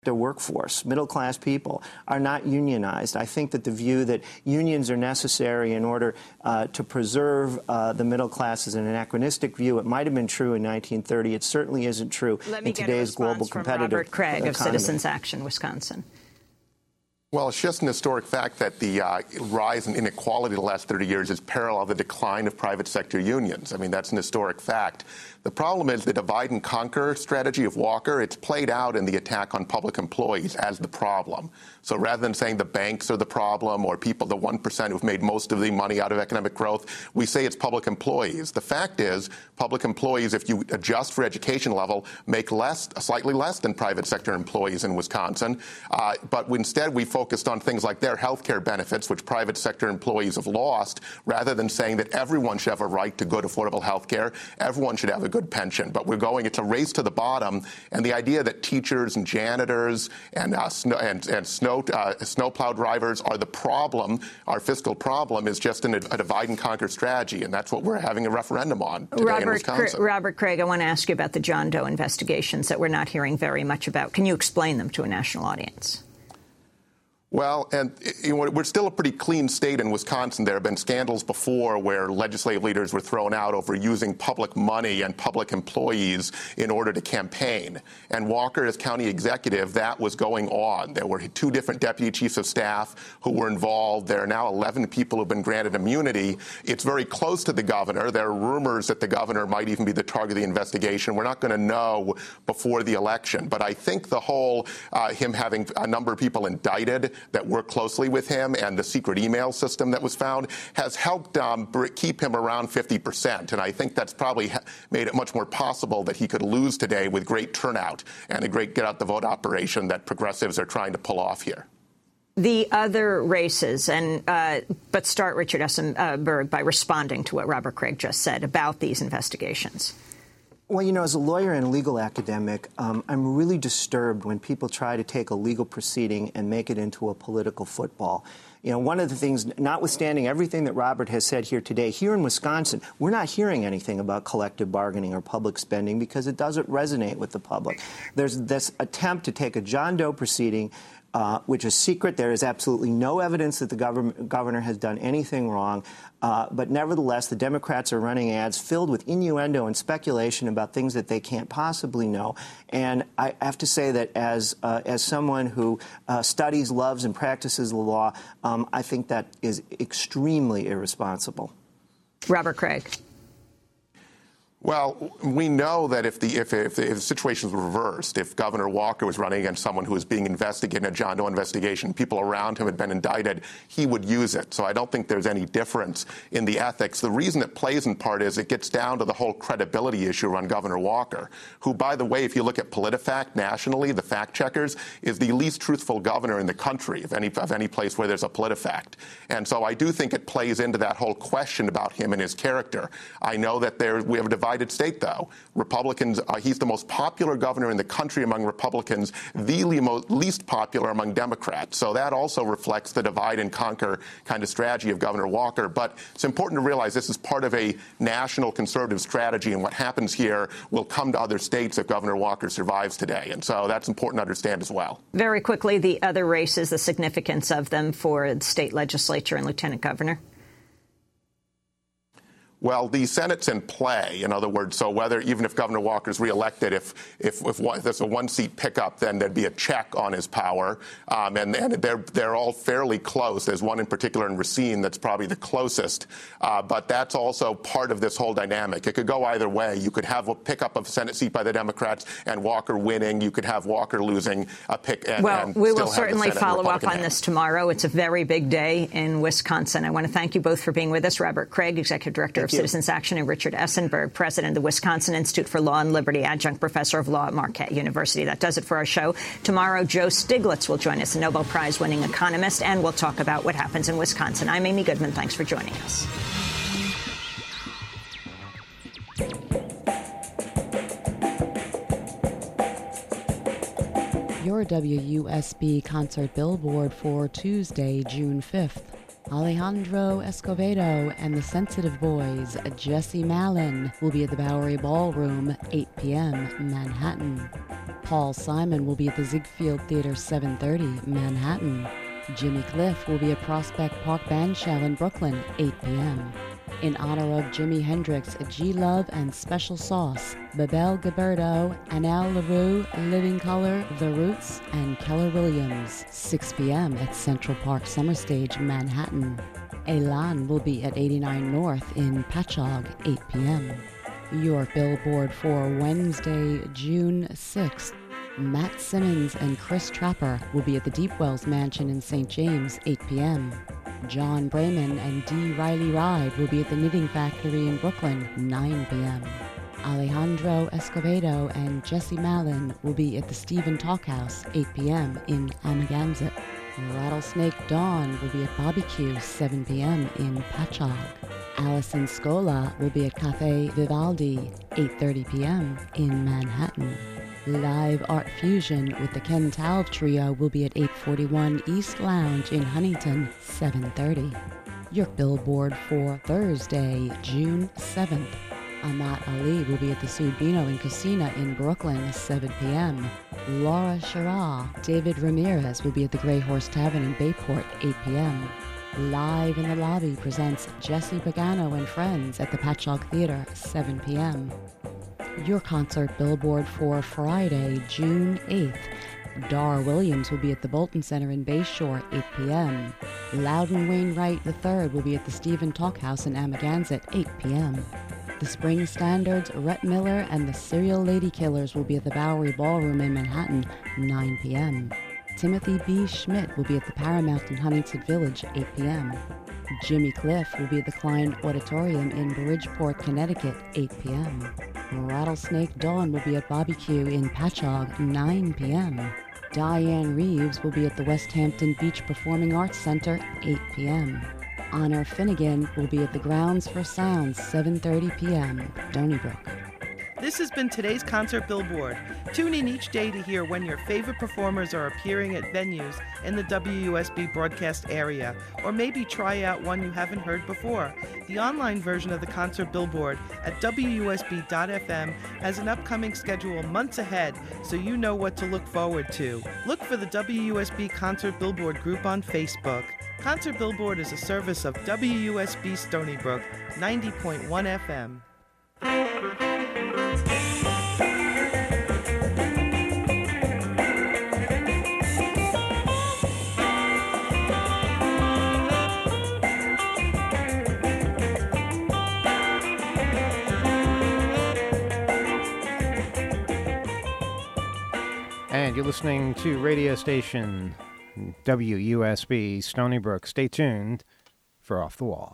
their workforce, middle-class people, are not unionized. I think that the view that unions are necessary in order to preserve the middle class is an anachronistic view. It might have been true in 1930. It certainly isn't true in today's global competitive Robert Craig economy. of Citizens Action, Wisconsin. Well, it's just an historic fact that the rise in inequality the last 30 years is parallel to the decline of private sector unions. I mean, that's an historic fact. The problem is the divide and conquer strategy of Walker. It's played out in the attack on public employees as the problem. So rather than saying the banks are the problem or people, the 1% who've made most of the money out of economic growth, we say it's public employees. The fact is public employees, if you adjust for education level, make slightly less than private sector employees in Wisconsin. But instead, we focused on things like their health care benefits, which private sector employees have lost, rather than saying that everyone should have a right to good, affordable health care. Everyone should have a good pension. But it's a race to the bottom. And the idea that teachers and janitors and snowplow drivers are the problem, our fiscal problem, is just a divide and conquer strategy. And that's what we're having a referendum on today in Wisconsin. Robert Craig, I want to ask you about the John Doe investigations that we're not hearing very much about. Can you explain them to a national audience? Well, and we're still a pretty clean state in Wisconsin. There have been scandals before where legislative leaders were thrown out over using public money and public employees in order to campaign. And Walker, as county executive, that was going on. There were 2 different deputy chiefs of staff who were involved. There are now 11 people who have been granted immunity. It's very close to the governor. There are rumors that the governor might even be the target of the investigation. We're not going to know before the election. But I think the whole him having a number of people indicted that work closely with him and the secret email system that was found has helped keep him around 50%. And I think that's probably made it much more possible that he could lose today with great turnout and a great get-out-the-vote operation that progressives are trying to pull off here. The other races, but start Richard Essenberg by responding to what Robert Craig just said about these investigations. Well, as a lawyer and legal academic, I'm really disturbed when people try to take a legal proceeding and make it into a political football. One of the things, notwithstanding everything that Robert has said here today, here in Wisconsin, we're not hearing anything about collective bargaining or public spending because it doesn't resonate with the public. There's this attempt to take a John Doe proceeding, which is secret. There is absolutely no evidence that the governor has done anything wrong. But nevertheless, the Democrats are running ads filled with innuendo and speculation about things that they can't possibly know. And I have to say that as someone who studies, loves, and practices the law, I think that is extremely irresponsible. Robert Craig. Well, we know that if the situation was reversed, if Governor Walker was running against someone who was being investigated in a John Doe investigation, people around him had been indicted, he would use it. So I don't think there's any difference in the ethics. The reason it plays in part is it gets down to the whole credibility issue around Governor Walker, who, by the way, if you look at PolitiFact nationally, the fact checkers, is the least truthful governor in the country of any place where there's a PolitiFact. And so I do think it plays into that whole question about him and his character. I know that we have a divided state, though. Republicans, he's the most popular governor in the country among Republicans, the least popular among Democrats. So that also reflects the divide and conquer kind of strategy of Governor Walker. But it's important to realize this is part of a national conservative strategy, and what happens here will come to other states if Governor Walker survives today. And so that's important to understand as well. Very quickly, the other races, the significance of them for the state legislature and lieutenant governor. Well, the Senate's in play. In other words, so even if Governor Walker's reelected, if there's a one-seat pickup, then there'd be a check on his power. And they're all fairly close. There's one in particular in Racine that's probably the closest. But that's also part of this whole dynamic. It could go either way. You could have a pickup of a Senate seat by the Democrats and Walker winning. You could have Walker losing a pick. And we will certainly follow up on this tomorrow. It's a very big day in Wisconsin. I want to thank you both for being with us. Robert Craig, Executive Director of Citizens Action, and Richard Essenberg, President of the Wisconsin Institute for Law and Liberty, Adjunct Professor of Law at Marquette University. That does it for our show. Tomorrow, Joe Stiglitz will join us, a Nobel Prize-winning economist, and we'll talk about what happens in Wisconsin. I'm Amy Goodman. Thanks for joining us. Your WUSB concert billboard for Tuesday, June 5th. Alejandro Escovedo and the Sensitive Boys, Jesse Malin, will be at the Bowery Ballroom, 8 p.m., Manhattan. Paul Simon will be at the Ziegfeld Theater, 7:30, Manhattan. Jimmy Cliff will be at Prospect Park Bandshell in Brooklyn, 8 p.m. In honor of Jimi Hendrix, G Love and Special Sauce, Babel Gilberto, Anel LaRue, Living Colour, The Roots, and Keller Williams, 6 p.m. at Central Park Summer Stage, Manhattan. Elan will be at 89 North in Patchogue, 8 p.m. Your billboard for Wednesday, June 6th. Matt Simmons and Chris Trapper will be at the Deep Wells Mansion in St. James, 8 p.m. John Brayman and D. Riley Ride will be at the Knitting Factory in Brooklyn, 9 p.m. Alejandro Escobedo and Jesse Malin will be at the Stephen Talkhouse, 8 p.m. in Amagansett. Rattlesnake Dawn will be at Barbecue, 7 p.m. in Patchogue. Alison Scola will be at Cafe Vivaldi, 8:30 p.m. in Manhattan. Live Art Fusion with the Ken Taub Trio will be at 841 East Lounge in Huntington, 7:30. Your billboard for Thursday, June 7th. Amat Ali will be at the Subino in Casina in Brooklyn, 7 p.m. Laura Shara, David Ramirez will be at the Grey Horse Tavern in Bayport, 8 p.m. Live in the Lobby presents Jesse Pagano and Friends at the Patchogue Theater, 7 p.m. Your concert billboard for Friday, June 8th. Dar Williams will be at the Bolton Center in Bayshore, 8 p.m. Loudon Wainwright III will be at the Stephen Talkhouse in Amagansett, 8 p.m. The Spring Standards, Rhett Miller, and the Serial Lady Killers will be at the Bowery Ballroom in Manhattan, 9 p.m. Timothy B. Schmidt will be at the Paramount in Huntington Village, 8 p.m. Jimmy Cliff will be at the Klein Auditorium in Bridgeport, Connecticut, 8 p.m. Rattlesnake Dawn will be at Barbecue in Patchogue, 9 p.m. Diane Reeves will be at the West Hampton Beach Performing Arts Center, 8 p.m. Honor Finnegan will be at the Grounds for Sound, 7:30 p.m., Donnybrook. This has been today's Concert Billboard. Tune in each day to hear when your favorite performers are appearing at venues in the WUSB broadcast area, or maybe try out one you haven't heard before. The online version of the Concert Billboard at WUSB.FM has an upcoming schedule months ahead, so you know what to look forward to. Look for the WUSB Concert Billboard group on Facebook. Concert Billboard is a service of WUSB Stony Brook, 90.1 FM. And you're listening to radio station WUSB Stony Brook. Stay tuned for Off the Wall.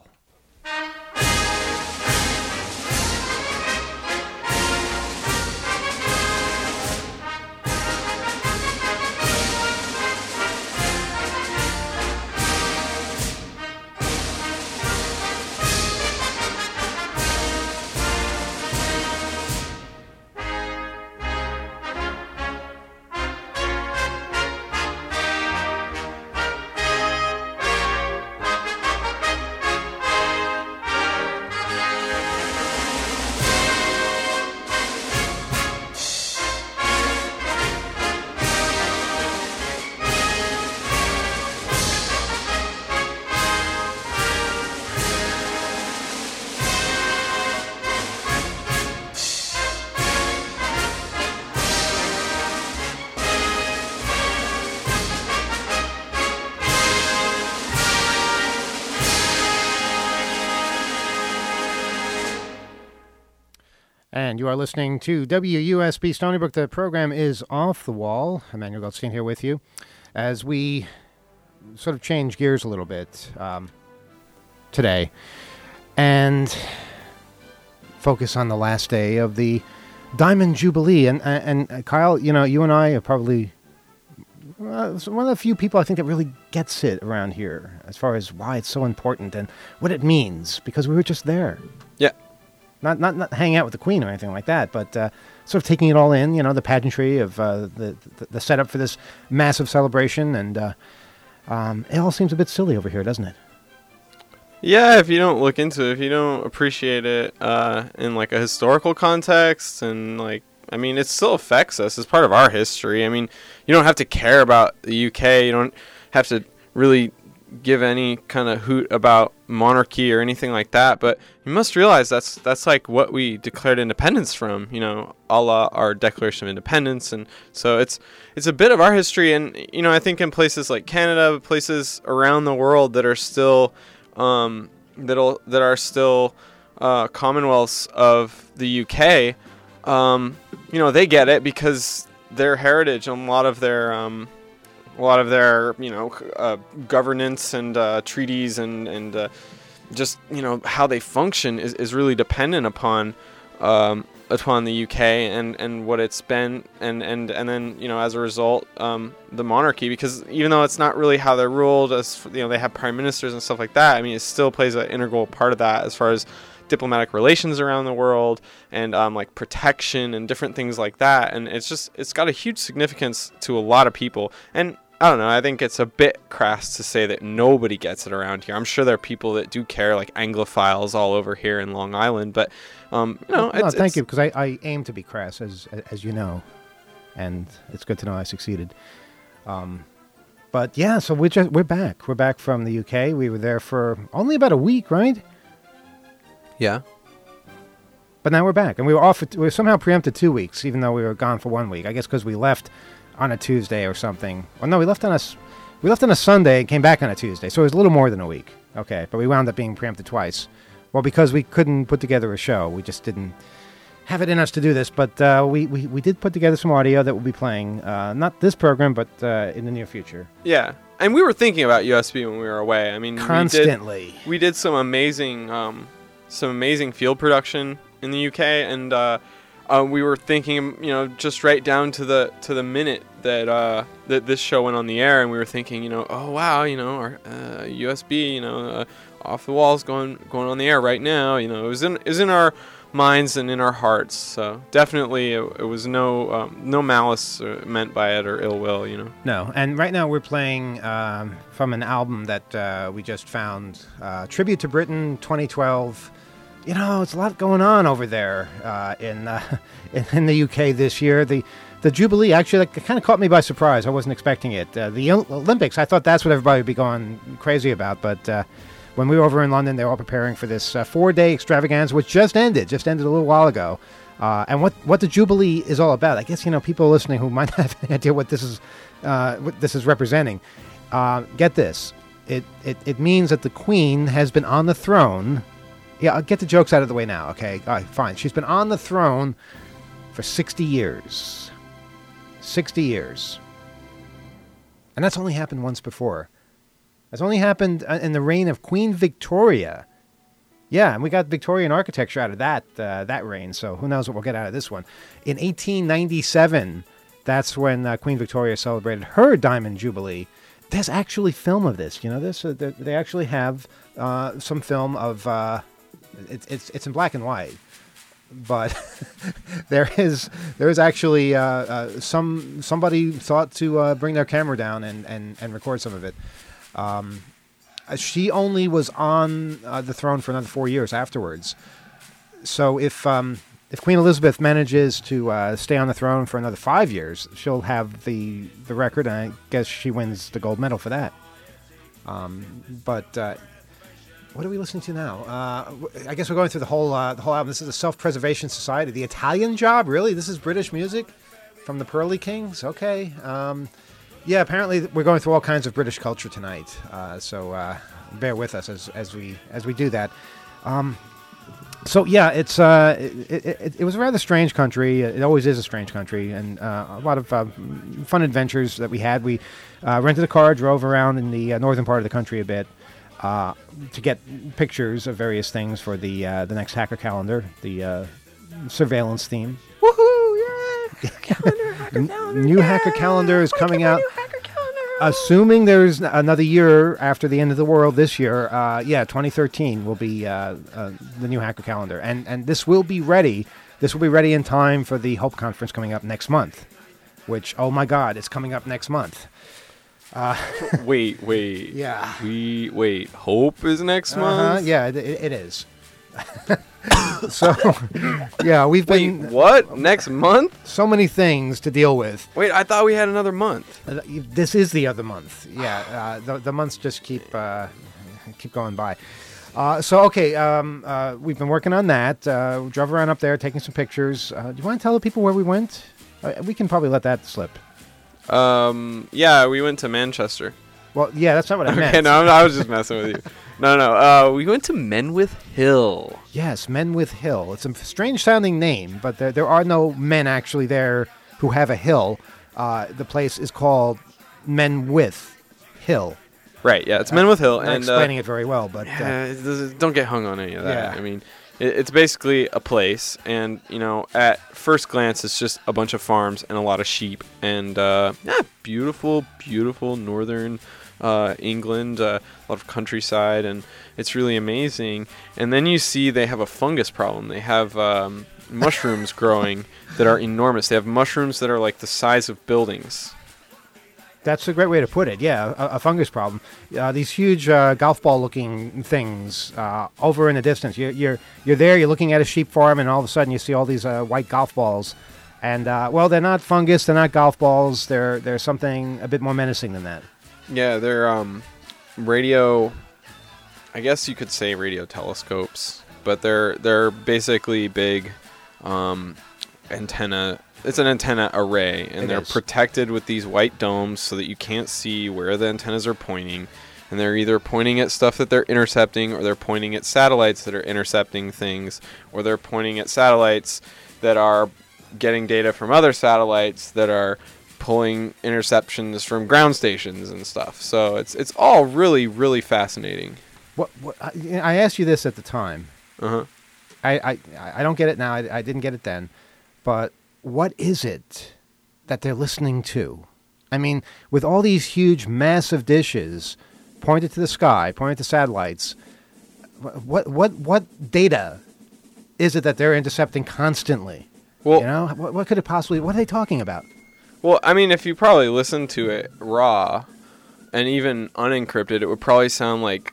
And you are listening to WUSB Stony Brook. The program is Off the Wall. Emmanuel Goldstein here with you as we sort of change gears a little bit today and focus on the last day of the Diamond Jubilee. And Kyle, you know, you and I are probably one of the few people I think that really gets it around here as far as why it's so important and what it means, because we were just there. Yeah. Not hanging out with the Queen or anything like that, but sort of taking it all in, you know, the pageantry of the setup for this massive celebration. And it all seems a bit silly over here, doesn't it? Yeah, if you don't look into it, if you don't appreciate it in like a historical context, and like, I mean, it still affects us. It's part of our history. I mean, you don't have to care about the UK. You don't have to really give any kind of hoot about monarchy or anything like that. But you must realize that's like what we declared independence from, you know, a la our Declaration of Independence. And so it's a bit of our history. And, you know, I think in places like Canada, places around the world that are still that are still commonwealths of the UK, you know, they get it because their heritage and a lot of their you know, governance and treaties and just, you know, how they function is really dependent upon the UK and what it's been and then, you know, as a result, the monarchy, because even though it's not really how they're ruled, as you know, they have prime ministers and stuff like that. I mean, it still plays an integral part of that as far as diplomatic relations around the world and like protection and different things like that. And it's got a huge significance to a lot of people. And I don't know, I think it's a bit crass to say that nobody gets it around here. I'm sure there are people that do care, like Anglophiles all over here in Long Island, but you know, thank you, because I aim to be crass, as you know, and it's good to know I succeeded. But yeah, so we're back. We're back from the UK. We were there for only about a week, right? Yeah. But now we're back, and we were somehow preempted 2 weeks, even though we were gone for 1 week. I guess because we left on a Tuesday or something. Well, no, we left on a Sunday and came back on a Tuesday, so it was a little more than a week. Okay, but we wound up being preempted twice. Well, because we couldn't put together a show, we just didn't have it in us to do this. But we did put together some audio that we'll be playing, not this program, but in the near future. Yeah, and we were thinking about USB when we were away. I mean, constantly. We did some amazing field production in the UK, and we were thinking, you know, just right down to the minute that this show went on the air, and we were thinking, you know, oh wow, you know, our USB, you know, Off the Wall's going on the air right now. You know, it was in our minds and in our hearts. So definitely, it was no malice meant by it or ill will. You know. No, and right now we're playing from an album that we just found, Tribute to Britain 2012. You know, it's a lot going on over there in the UK this year. The Jubilee, actually, that kind of caught me by surprise. I wasn't expecting it. The Olympics, I thought that's what everybody would be going crazy about. But when we were over in London, they were all preparing for this 4-day extravaganza, which just ended a little while ago. And what the Jubilee is all about, I guess, you know, people listening who might not have any idea what this is representing. Get this. It means that the Queen has been on the throne. Yeah, I'll get the jokes out of the way now, okay? All right, fine. She's been on the throne for 60 years. 60 years. And that's only happened once before. That's only happened in the reign of Queen Victoria. Yeah, and we got Victorian architecture out of that reign, so who knows what we'll get out of this one. In 1897, that's when Queen Victoria celebrated her Diamond Jubilee. There's actually film of this. You know this? They actually have some film of... It's in black and white, but there is actually somebody thought to bring their camera down and record some of it. She only was on the throne for another 4 years afterwards. So if Queen Elizabeth manages to stay on the throne for another 5 years, she'll have the record, and I guess she wins the gold medal for that. But what are we listening to now? I guess we're going through the whole album. This is the Self-Preservation Society. The Italian Job? Really? This is British music from the Pearly Kings? Okay. Yeah, apparently we're going through all kinds of British culture tonight. So bear with us as we do that. So yeah, it was a rather strange country. It always is a strange country, and a lot of fun adventures that we had. We rented a car, drove around in the northern part of the country a bit. To get pictures of various things for the next Hacker Calendar, the surveillance theme. Woohoo! Yeah! Hacker Calendar, new Hacker Calendar is coming out. Assuming there's another year after the end of the world this year, 2013 will be the new Hacker Calendar, and this will be ready. This will be ready in time for the Hope Conference coming up next month. Which, oh my God, it's coming up next month. Wait. Yeah. Wait. Hope is next month? Yeah, it is. So, yeah, we've been... Wait, what? Next month? So many things to deal with. Wait, I thought we had another month. This is the other month. Yeah, the months just keep going by. We've been working on that. We drove around up there, taking some pictures. Do you want to tell the people where we went? We can probably let that slip. Yeah, we went to Manchester. Well, yeah, that's not what I meant. Okay, no, I was just messing with you. No. We went to Menwith Hill. Yes, Menwith Hill. It's a strange-sounding name, but there are no men actually there who have a hill. The place is called Menwith Hill. Right, yeah, it's Menwith Hill. Not explaining it very well, but... don't get hung on any of that. Yeah. I mean, it's basically a place, and, at first glance, it's just a bunch of farms and a lot of sheep, and, beautiful northern England, a lot of countryside, and it's really amazing. And then you see they have a fungus problem. They have mushrooms growing that are enormous. They have mushrooms that are like the size of buildings. That's a great way to put it. Yeah, a fungus problem. These huge golf ball-looking things over in the distance. You're there. You're looking at a sheep farm, and all of a sudden you see all these white golf balls. And they're not fungus. They're not golf balls. They're something a bit more menacing than that. Yeah, they're radio. I guess you could say radio telescopes, but they're basically big antenna. It's an antenna array, and they're protected with these white domes so that you can't see where the antennas are pointing. And they're either pointing at stuff that they're intercepting, or they're pointing at satellites that are intercepting things, or they're pointing at satellites that are getting data from other satellites that are pulling interceptions from ground stations and stuff. So it's all really, really fascinating. What I asked you this at the time. Uh-huh. I don't get it now. I didn't get it then. But what is it that they're listening to? I mean, with all these huge, massive dishes pointed to the sky, pointed to satellites, what data is it that they're intercepting constantly? Well, what could it possibly? What are they talking about? Well, I mean, if you probably listen to it raw and even unencrypted, it would probably sound like...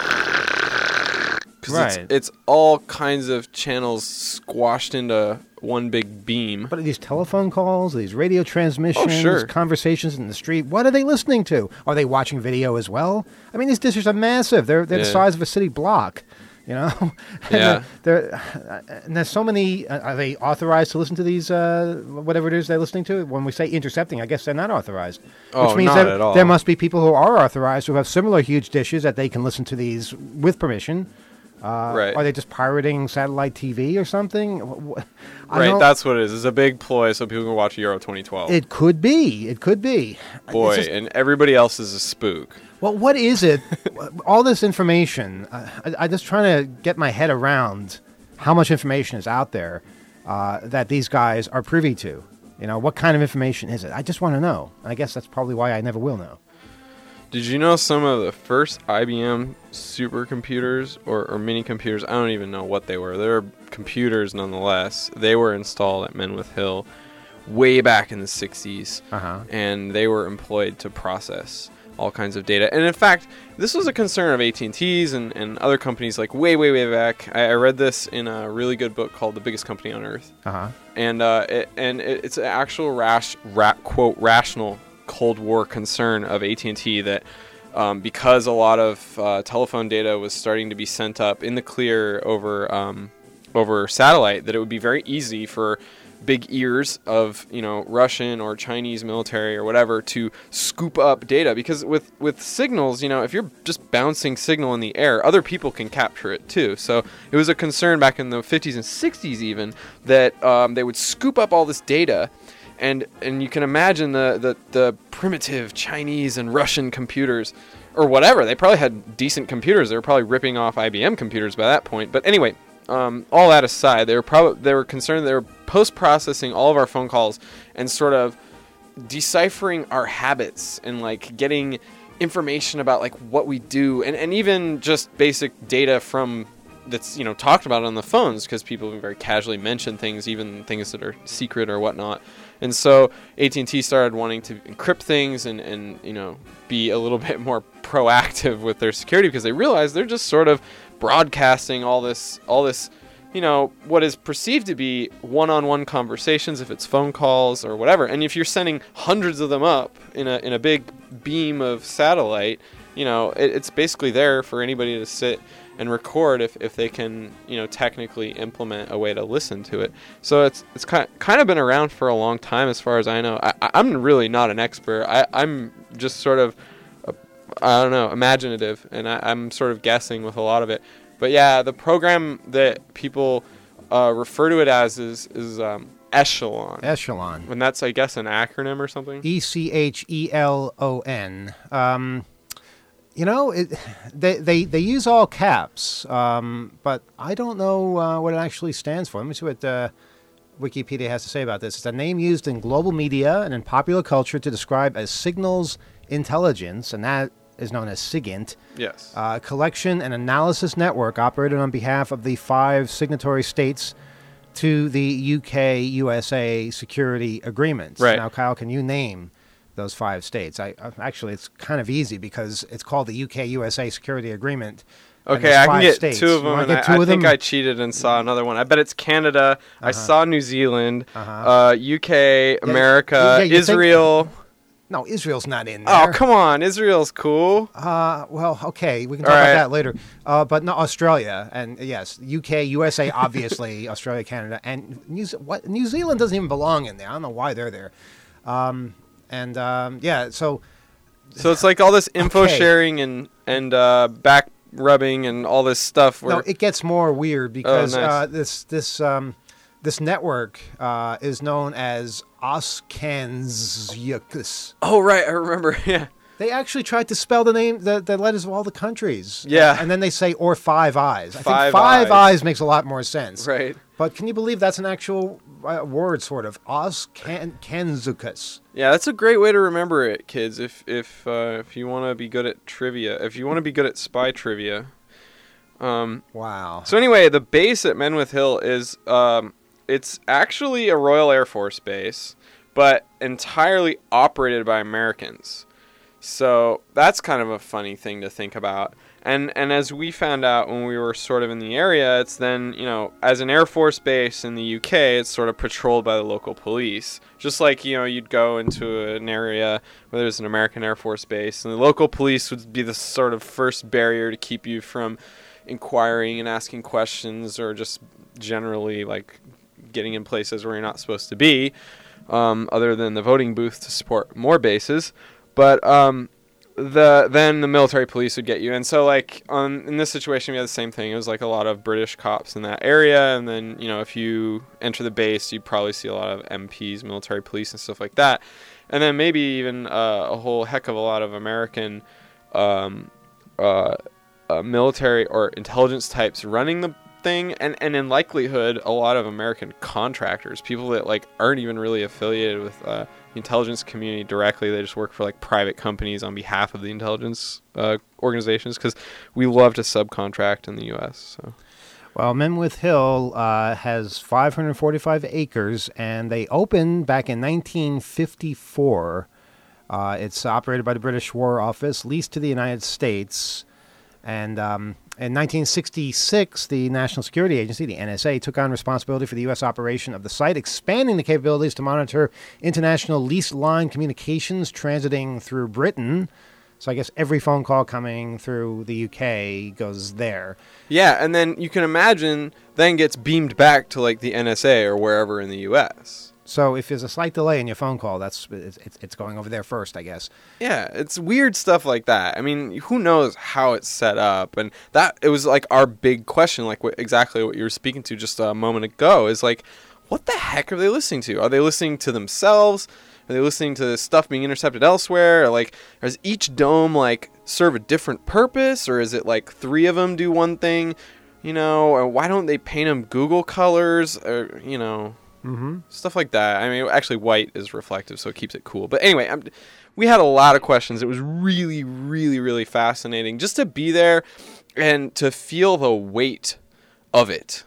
Right. It's all kinds of channels squashed into one big beam. But are these telephone calls, these radio transmissions, conversations in the street, what are they listening to? Are they watching video as well? I mean, these dishes are massive. They're the size of a city block, Yeah. And there's so many. Are they authorized to listen to these, whatever it is they're listening to? When we say intercepting, I guess they're not authorized. Oh, which means not at all. There must be people who are authorized who have similar huge dishes that they can listen to these with permission. Right. Are they just pirating satellite TV or something? Right, that's what it is. It's a big ploy so people can watch Euro 2012. It could be. Boy, and everybody else is a spook. Well, what is it? All this information, I'm just trying to get my head around how much information is out there that these guys are privy to. What kind of information is it? I just want to know. I guess that's probably why I never will know. Did you know some of the first IBM supercomputers or mini computers? I don't even know what they were. They were computers nonetheless. They were installed at Menwith Hill way back in the 60s. Uh-huh. And they were employed to process all kinds of data. And in fact, this was a concern of AT&T's and other companies like way back. I read this in a really good book called The Biggest Company on Earth. Uh-huh. And it's an actual quote, rational Cold War concern of AT&T that because a lot of telephone data was starting to be sent up in the clear over satellite, that it would be very easy for big ears of Russian or Chinese military or whatever to scoop up data, because with signals, if you're just bouncing signal in the air, other people can capture it too. So it was a concern back in the 50s and 60s even that they would scoop up all this data. And you can imagine the primitive Chinese and Russian computers, or whatever. They probably had decent computers. They were probably ripping off IBM computers by that point. But anyway, all that aside, they were concerned. They were post-processing all of our phone calls and sort of deciphering our habits and like getting information about like what we do and even just basic data from that's talked about on the phones, because people very casually mention things, even things that are secret or whatnot. And so AT&T started wanting to encrypt things and be a little bit more proactive with their security, because they realized they're just sort of broadcasting all this, what is perceived to be one-on-one conversations, if it's phone calls or whatever. And if you're sending hundreds of them up in a big beam of satellite, it's basically there for anybody to sit and record if they can, technically implement a way to listen to it. So it's kind of been around for a long time, as far as I know. I'm really not an expert. I'm just sort of, imaginative, and I'm sort of guessing with a lot of it. But yeah, the program that people refer to it as is Echelon. Echelon. And that's, I guess, an acronym or something? ECHELON. They use all caps, but I don't know what it actually stands for. Let me see what Wikipedia has to say about this. It's a name used in global media and in popular culture to describe a signals intelligence, and that is known as SIGINT. Yes. Collection and analysis network operated on behalf of the 5 signatory states to the UK-USA security agreements. Right. Now, Kyle, can you name those 5 states? Actually, it's kind of easy because it's called the UK-USA security agreement. Okay, I can get states. 2 of them, and I think I cheated and saw another one. I bet it's Canada. I saw New Zealand, UK, America, Israel. No, Israel's not in there. Oh, come on. Israel's cool. Well, okay. We can talk about that later. But no, Australia. And yes, UK, USA, obviously, Australia, Canada. And New Zealand doesn't even belong in there. I don't know why they're there. So it's like all this info sharing and back rubbing and all this stuff. No, it gets more weird because this network is known as Oskansyukus. Oh, right. I remember. Yeah. They actually tried to spell the letters of all the countries. Yeah. And then they say, or 5 eyes. I think Five eyes makes a lot more sense. Right. But can you believe that's an actual word, sort of? Oskansyukus. Yeah, that's a great way to remember it, kids, if you want to be good at trivia. If you want to be good at spy trivia. Wow. So anyway, the base at Menwith Hill is... it's actually a Royal Air Force base, but entirely operated by Americans. So that's kind of a funny thing to think about. And as we found out when we were sort of in the area, it's then, as an Air Force base in the UK, it's sort of patrolled by the local police. Just like, you'd go into an area where there's an American Air Force base, and the local police would be the sort of first barrier to keep you from inquiring and asking questions, or just generally, like, getting in places where you're not supposed to be, other than the voting booth to support more bases. But then the military police would get you. And so, like, in this situation, we had the same thing. It was like a lot of British cops in that area. And then, if you enter the base, you'd probably see a lot of MPs, military police, and stuff like that. And then maybe even a whole heck of a lot of American military or intelligence types running the thing, and in likelihood a lot of American contractors, people that like aren't even really affiliated with the intelligence community directly. They just work for like private companies on behalf of the intelligence organizations, because we love to subcontract in the US. So. Well, Menwith Hill has 545 acres, and they opened back in 1954. It's operated by the British War Office, leased to the United States, and in 1966, the National Security Agency, the NSA, took on responsibility for the U.S. operation of the site, expanding the capabilities to monitor international leased line communications transiting through Britain. So I guess every phone call coming through the UK goes there. Yeah, and then you can imagine then gets beamed back to like the NSA or wherever in the U.S. So if there's a slight delay in your phone call, it's going over there first, I guess. Yeah, it's weird stuff like that. I mean, who knows how it's set up? And that it was like our big question, like exactly what you were speaking to just a moment ago, is like, what the heck are they listening to? Are they listening to themselves? Are they listening to stuff being intercepted elsewhere? Or like, does each dome like serve a different purpose, or is it like 3 of them do one thing? Or why don't they paint them Google colors? Or stuff like that. I mean, actually, white is reflective, so it keeps it cool. But anyway, we had a lot of questions. It was really, really, really fascinating just to be there and to feel the weight of it.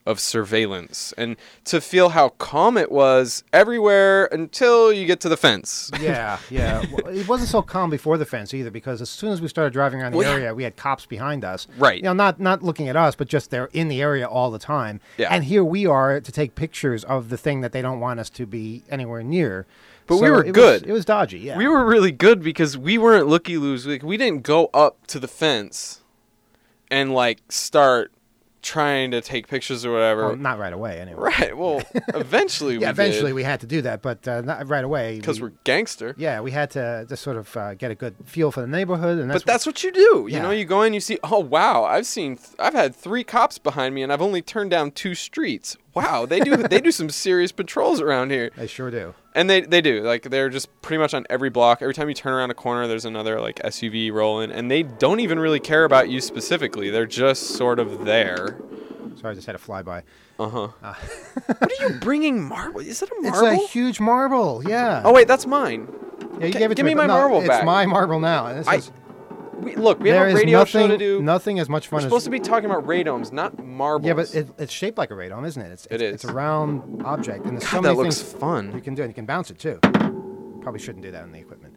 of surveillance, and to feel how calm it was everywhere until you get to the fence. Yeah. Well, it wasn't so calm before the fence either, because as soon as we started driving around the area, we had cops behind us. Right. Not looking at us, but just they're in the area all the time. Yeah. And here we are to take pictures of the thing that they don't want us to be anywhere near. But So we were good. It was dodgy, yeah. We were really good because we weren't looky-loos. We didn't go up to the fence and, start trying to take pictures or whatever. Well, not right away, anyway. Right. Well, eventually we eventually we had to do that, but not right away. Because we're gangster. Yeah, we had to just sort of get a good feel for the neighborhood. And that's what you do. Yeah. You know, you go in, you see, oh, wow, I've had 3 cops behind me, and I've only turned down 2 streets. Wow, they do some serious patrols around here. They sure do. And they do. They're just pretty much on every block. Every time you turn around a corner, there's another, SUV rolling. And they don't even really care about you specifically. They're just sort of there. Sorry, I just had a flyby. What are you bringing marble? Is it a marble? It's a huge marble, yeah. Oh, wait, that's mine. Yeah, you gave it to give me my but marble back. It's my marble now. Look, we have a radio show to do. Nothing as much fun We're supposed to be talking about radomes, not marbles. Yeah, but it's shaped like a radome, isn't it? It is. It's a round object. And there's so God, many that looks things fun. you can do. And you can bounce it, too. Probably shouldn't do that in the equipment.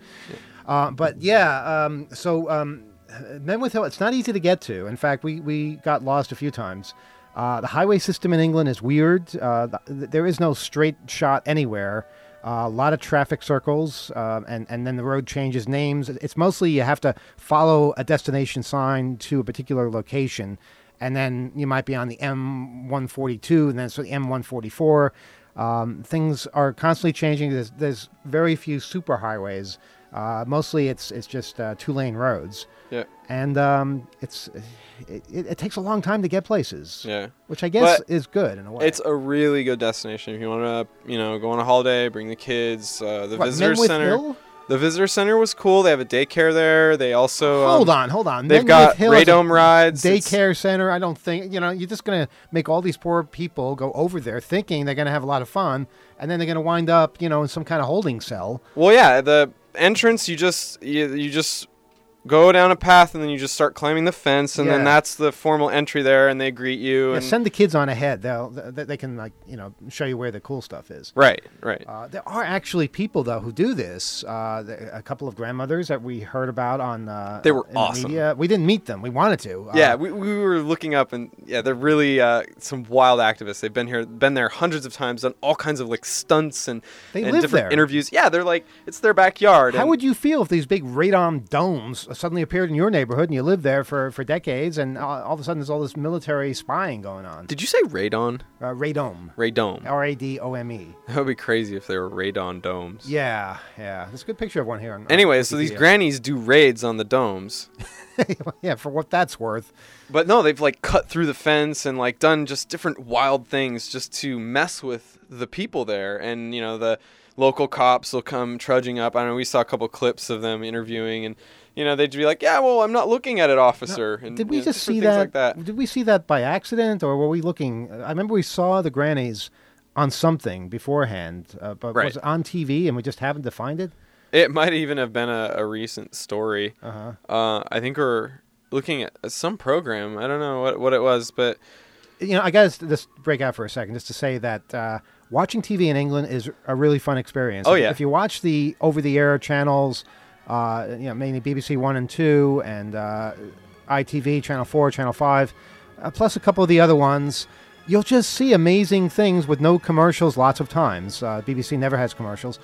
Yeah. So Menwith Hill, it's not easy to get to. In fact, we got lost a few times. The highway system in England is weird. There is no straight shot anywhere. A lot of traffic circles, and then the road changes names. It's mostly you have to follow a destination sign to a particular location, and then you might be on the M142, and then it's the M144. Things are constantly changing. There's very few superhighways. Mostly it's just 2-lane roads. Yeah. And it takes a long time to get places. Yeah. Which I guess is good in a way. It's a really good destination if you want to, go on a holiday, bring the kids. The visitor Menwith center. Hill? The visitor center was cool. They have a daycare there. They also Hold on. They've Menwith got Hill is radome rides. Daycare center. I don't think you're just gonna make all these poor people go over there thinking they're gonna have a lot of fun, and then they're gonna wind up in some kind of holding cell. Well, yeah, the entrance you just go down a path and then you just start climbing the fence, and then that's the formal entry there, and they greet you. Yeah, and send the kids on ahead. They can show you where the cool stuff is. Right. There are actually people though who do this. A couple of grandmothers that we heard about on they were in awesome. The media. We didn't meet them. We wanted to. Yeah, we were looking up, and they're really some wild activists. They've been there hundreds of times, done all kinds of stunts and live different there. interviews. Yeah, they're it's their backyard. How would you feel if these big radon domes suddenly appeared in your neighborhood and you lived there for decades, and all of a sudden there's all this military spying going on? Did you say radon? Radome. Radome. Radome. That would be crazy if they were radon domes. Yeah. There's a good picture of one here. Anyway, so these grannies do raids on the domes. Yeah, for what that's worth. But no, they've cut through the fence and done just different wild things just to mess with the people there. And the local cops will come trudging up. I don't know, we saw a couple clips of them interviewing, and they'd be like, "Yeah, well, I'm not looking at it, officer." And did we just see that? Did we see that by accident, or were we looking? I remember we saw the grannies on something beforehand, but was it on TV and we just happened to find it? It might even have been a recent story. I think we're looking at some program. I don't know what it was, but I got to just break out for a second just to say that watching TV in England is a really fun experience. Oh, yeah. If you watch the over-the-air channels, mainly BBC 1 and 2 and ITV, Channel 4, Channel 5, plus a couple of the other ones, you'll just see amazing things with no commercials lots of times. BBC never has commercials.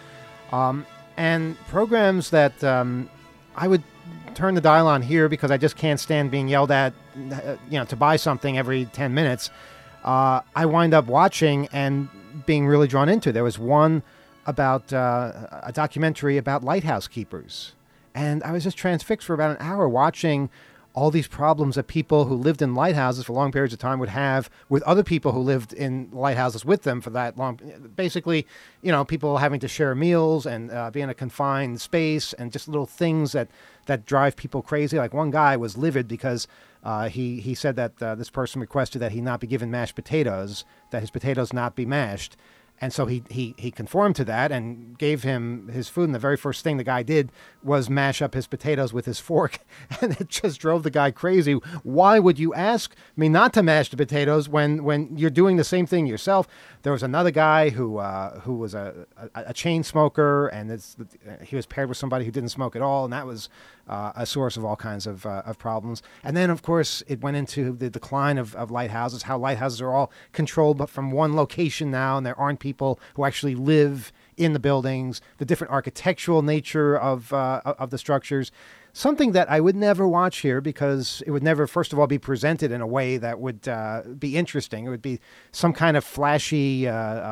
And programs that I would turn the dial on here because I just can't stand being yelled at, to buy something every 10 minutes. I wind up watching and being really drawn into. There was one about a documentary about lighthouse keepers. And I was just transfixed for about an hour watching all these problems that people who lived in lighthouses for long periods of time would have with other people who lived in lighthouses with them for that long. Basically, people having to share meals and be in a confined space and just little things that drive people crazy. Like one guy was livid because he said that this person requested that he not be given mashed potatoes, that his potatoes not be mashed. And so he conformed to that and gave him his food. And the very first thing the guy did was mash up his potatoes with his fork. And it just drove the guy crazy. Why would you ask me not to mash the potatoes when you're doing the same thing yourself? There was another guy who was a chain smoker, and he was paired with somebody who didn't smoke at all. And that was a source of all kinds of problems. And then, of course, it went into the decline of lighthouses, how lighthouses are all controlled but from one location now, and there aren't people who actually live in the buildings, the different architectural nature of the structures. Something that I would never watch here because it would never, first of all, be presented in a way that would be interesting. It would be some kind of flashy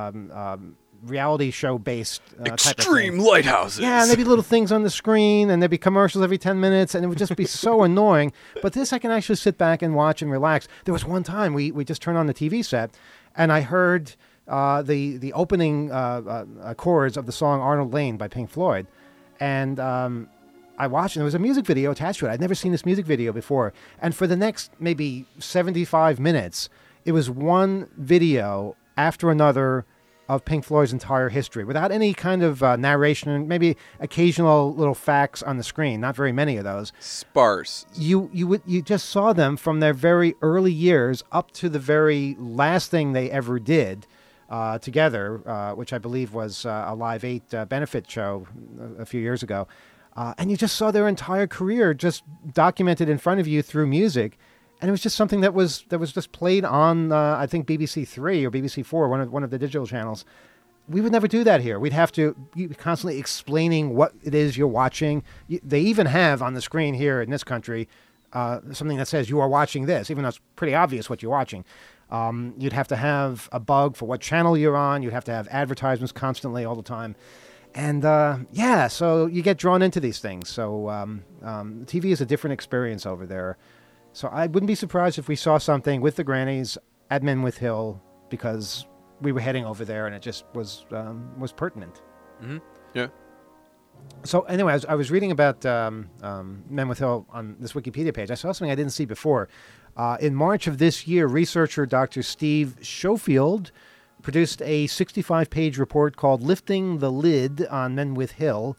reality show based extreme lighthouses. Yeah, and there'd be little things on the screen, and there'd be commercials every 10 minutes, and it would just be so annoying. But this I can actually sit back and watch and relax. There was one time we just turned on the TV set, and I heard the opening chords of the song Arnold Lane by Pink Floyd, and I watched, and there was a music video attached to it. I'd never seen this music video before, and for the next maybe 75 minutes, it was one video after another of Pink Floyd's entire history, without any kind of narration, maybe occasional little facts on the screen. Not very many of those. Sparse. You just saw them from their very early years up to the very last thing they ever did together, which I believe was a Live 8 benefit show a few years ago. And you just saw their entire career just documented in front of you through music. And it was just something that was just played on, I think, BBC 3 or BBC 4, one of the digital channels. We would never do that here. We'd have to be constantly explaining what it is you're watching. They even have on the screen here in this country something that says you are watching this, even though it's pretty obvious what you're watching. You'd have to have a bug for what channel you're on. You'd have to have advertisements constantly all the time. And, so you get drawn into these things. So TV is a different experience over there. So I wouldn't be surprised if we saw something with the Grannies at Menwith Hill because we were heading over there and it just was pertinent. Mm-hmm. Yeah. So anyway, I was reading about Menwith Hill on this Wikipedia page. I saw something I didn't see before. In March of this year, researcher Dr. Steve Schofield produced a 65-page report called Lifting the Lid on Menwith Hill.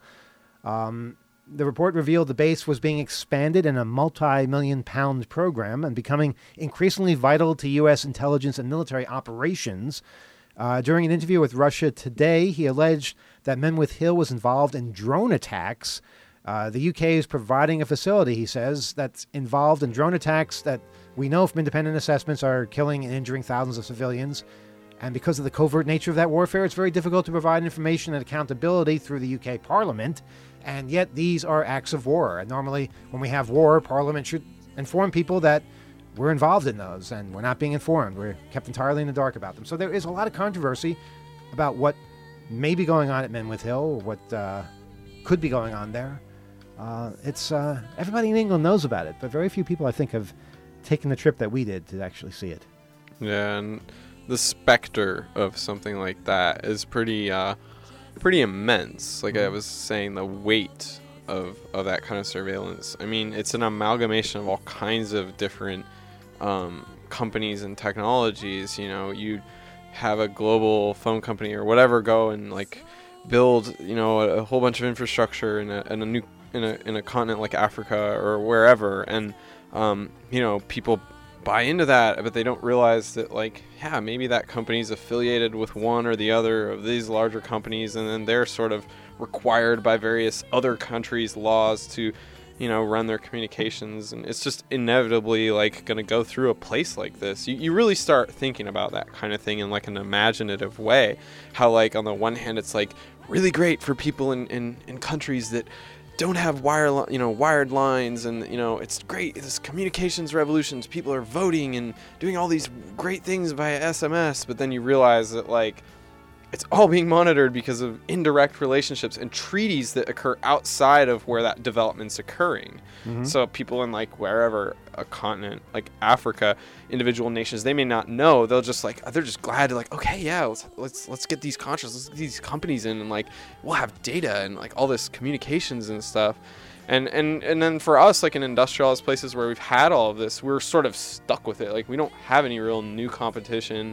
The report revealed the base was being expanded in a multi-million-pound program and becoming increasingly vital to U.S. intelligence and military operations. During an interview with Russia Today, he alleged that Menwith Hill was involved in drone attacks. The UK is providing a facility, he says, that's involved in drone attacks that we know from independent assessments are killing and injuring thousands of civilians. And because of the covert nature of that warfare, it's very difficult to provide information and accountability through the UK Parliament. And yet these are acts of war. And normally when we have war, Parliament should inform people that we're involved in those and we're not being informed. We're kept entirely in the dark about them. So there is a lot of controversy about what may be going on at Menwith Hill, what could be going on there. Everybody in England knows about it, but very few people, I think, have taken the trip that we did to actually see it. Yeah, and the specter of something like that is pretty immense. Like I was saying, the weight of that kind of surveillance. I mean, it's an amalgamation of all kinds of different companies and technologies. You know, you have a global phone company or whatever go and like build, you know, a whole bunch of infrastructure in a continent like Africa or wherever, and you know, people buy into that, but they don't realize that, like, yeah, maybe that company's affiliated with one or the other of these larger companies, and then they're sort of required by various other countries' laws to, you know, run their communications, and it's just inevitably like going to go through a place like this. You really start thinking about that kind of thing in like an imaginative way. How, like, on the one hand, it's like really great for people in countries that don't have wired lines, and, you know, it's great, this communications revolutions, people are voting and doing all these great things via SMS, but then you realize that, like, it's all being monitored because of indirect relationships and treaties that occur outside of where that development's occurring. Mm-hmm. So people in, like, wherever a continent, like Africa, individual nations, they may not know. They're just glad to, like, okay, yeah, let's get these contracts, let's get these companies in, and, like, we'll have data and, like, all this communications and stuff. And then for us, like, in industrialized places where we've had all of this, we're sort of stuck with it. Like, we don't have any real new competition.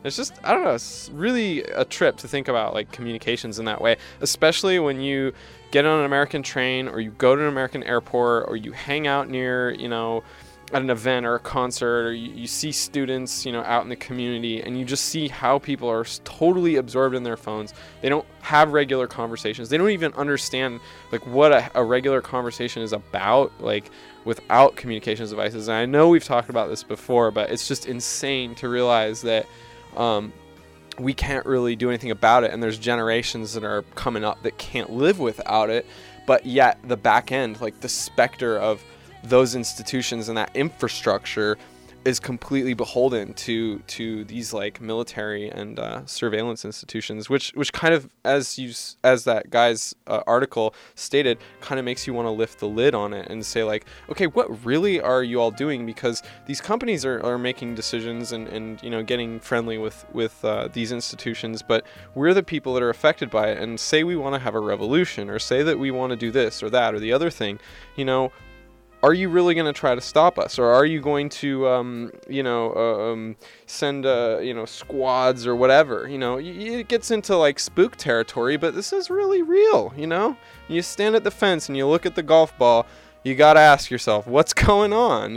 It's just, I don't know, it's really a trip to think about like communications in that way, especially when you get on an American train or you go to an American airport or you hang out near, at an event or a concert, or you see students, out in the community, and you just see how people are totally absorbed in their phones. They don't have regular conversations. They don't even understand like what a regular conversation is about, like without communications devices. And I know we've talked about this before, but it's just insane to realize that we can't really do anything about it, and there's generations that are coming up that can't live without it, but yet the back end, like the specter of those institutions and that infrastructure is completely beholden to these like military and surveillance institutions, which kind of, as that guy's article stated, kind of makes you want to lift the lid on it and say like, okay, what really are you all doing? Because these companies are making decisions and getting friendly with these institutions, but we're the people that are affected by it. And say we want to have a revolution, or say that we want to do this or that or the other thing, are you really going to try to stop us? Or are you going to, send, squads or whatever? It gets into like spook territory, but this is really real, You stand at the fence and you look at the golf ball, you got to ask yourself, what's going on?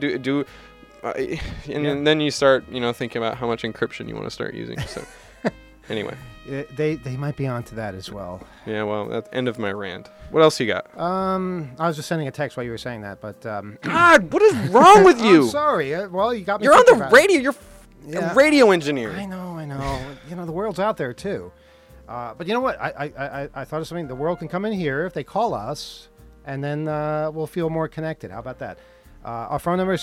And then you start, thinking about how much encryption you want to start using. So anyway. They might be onto that as well. Yeah, well, that's the end of my rant. What else you got? I was just sending a text while you were saying that, but... God, what is wrong with you? I'm sorry. Well, you got me... You're on the radio. You're a radio engineer. I know. The world's out there, too. But you know what? I thought of something. The world can come in here if they call us, and then we'll feel more connected. How about that? Our phone number is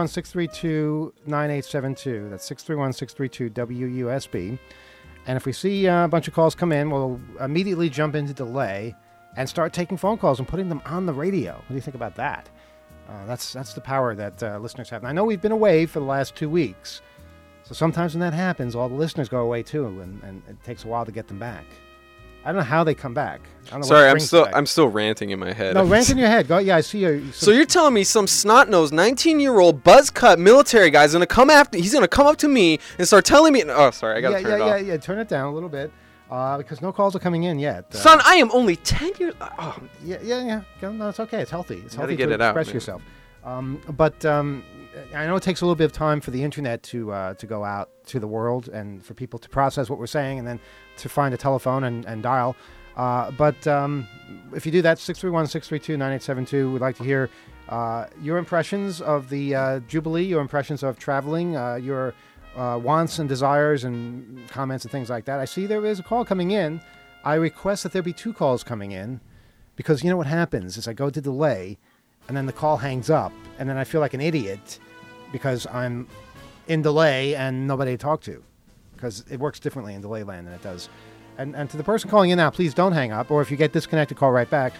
631-632-9872. That's 631-632-WUSB. And if we see a bunch of calls come in, we'll immediately jump into delay and start taking phone calls and putting them on the radio. What do you think about that? That's the power that listeners have. And I know we've been away for the last 2 weeks, so sometimes when that happens, all the listeners go away too, and it takes a while to get them back. I don't know how they come back. Sorry, I'm still ranting in my head. No, rant in your head. Go. Yeah, I see you. So you're telling me some snot-nosed 19-year-old buzz-cut military guy's gonna come after? He's gonna come up to me and start telling me. Oh, sorry, I gotta turn it off. Yeah. Turn it down a little bit, because no calls are coming in yet. Son, I am only 10 years. Oh. Yeah. No, it's okay. It's healthy. It's healthy to express yourself. But I know it takes a little bit of time for the internet to go out to the world and for people to process what we're saying and then to find a telephone and dial. But if you do that, 631-632-9872, we'd like to hear your impressions of the Jubilee, your impressions of traveling, your wants and desires and comments and things like that. I see there is a call coming in. I request that there be 2 calls coming in, because you know what happens is I go to delay and then the call hangs up and then I feel like an idiot because I'm in delay and nobody to talk to, because it works differently in delay land than it does. And to the person calling in now, please don't hang up, or if you get disconnected, call right back.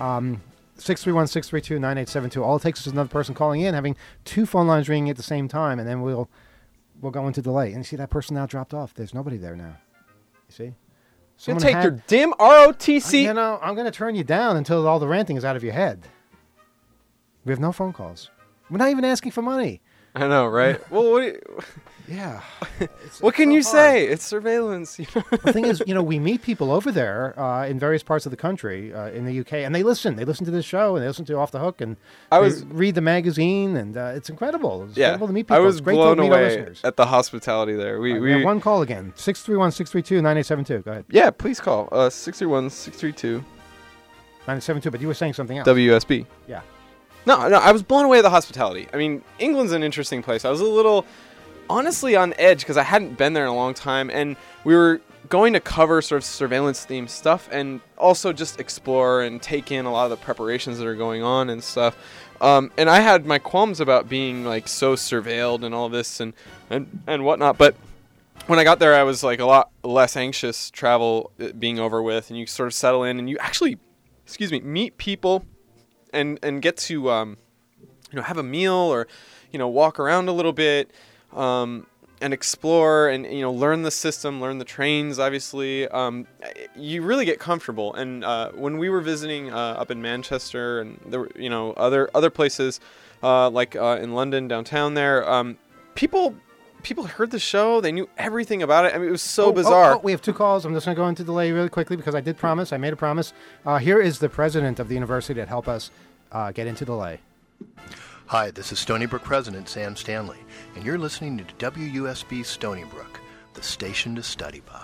631-632-9872. All it takes is another person calling in, having 2 phone lines ringing at the same time, and then we'll go into delay. And you see that person now dropped off. There's nobody there now. You see? You take your dim ROTC. I'm going to turn you down until all the ranting is out of your head. We have no phone calls. We're not even asking for money. I know, right? Well, yeah. What can you say? It's surveillance. The thing is, we meet people over there in various parts of the country, in the UK, and they listen. They listen to this show, and they listen to Off the Hook, and read the magazine, and it's incredible. It's incredible to meet people. I was blown away at the hospitality there. We have one call again, 631-632-9872. Go ahead. Yeah, please call 631-632-9872. But you were saying something else. WUSB. Yeah. No, I was blown away at the hospitality. I mean, England's an interesting place. I was a little, honestly, on edge because I hadn't been there in a long time, and we were going to cover sort of surveillance-themed stuff and also just explore and take in a lot of the preparations that are going on and stuff. And I had my qualms about being, like, so surveilled and all this and whatnot, but when I got there, I was, like, a lot less anxious travel being over with, and you sort of settle in and you actually, meet people and get to, have a meal or, walk around a little bit, and explore and, learn the system, learn the trains, obviously. You really get comfortable. And when we were visiting up in Manchester and there were, other places, like in London, downtown there, people people heard the show. They knew everything about it. I mean, it was so bizarre. We have 2 calls. I'm just going to go into delay really quickly because I did promise. I made a promise. Here is the president of the university that helped us get into delay. Hi, this is Stony Brook President Sam Stanley, and you're listening to WUSB Stony Brook, the station to study by.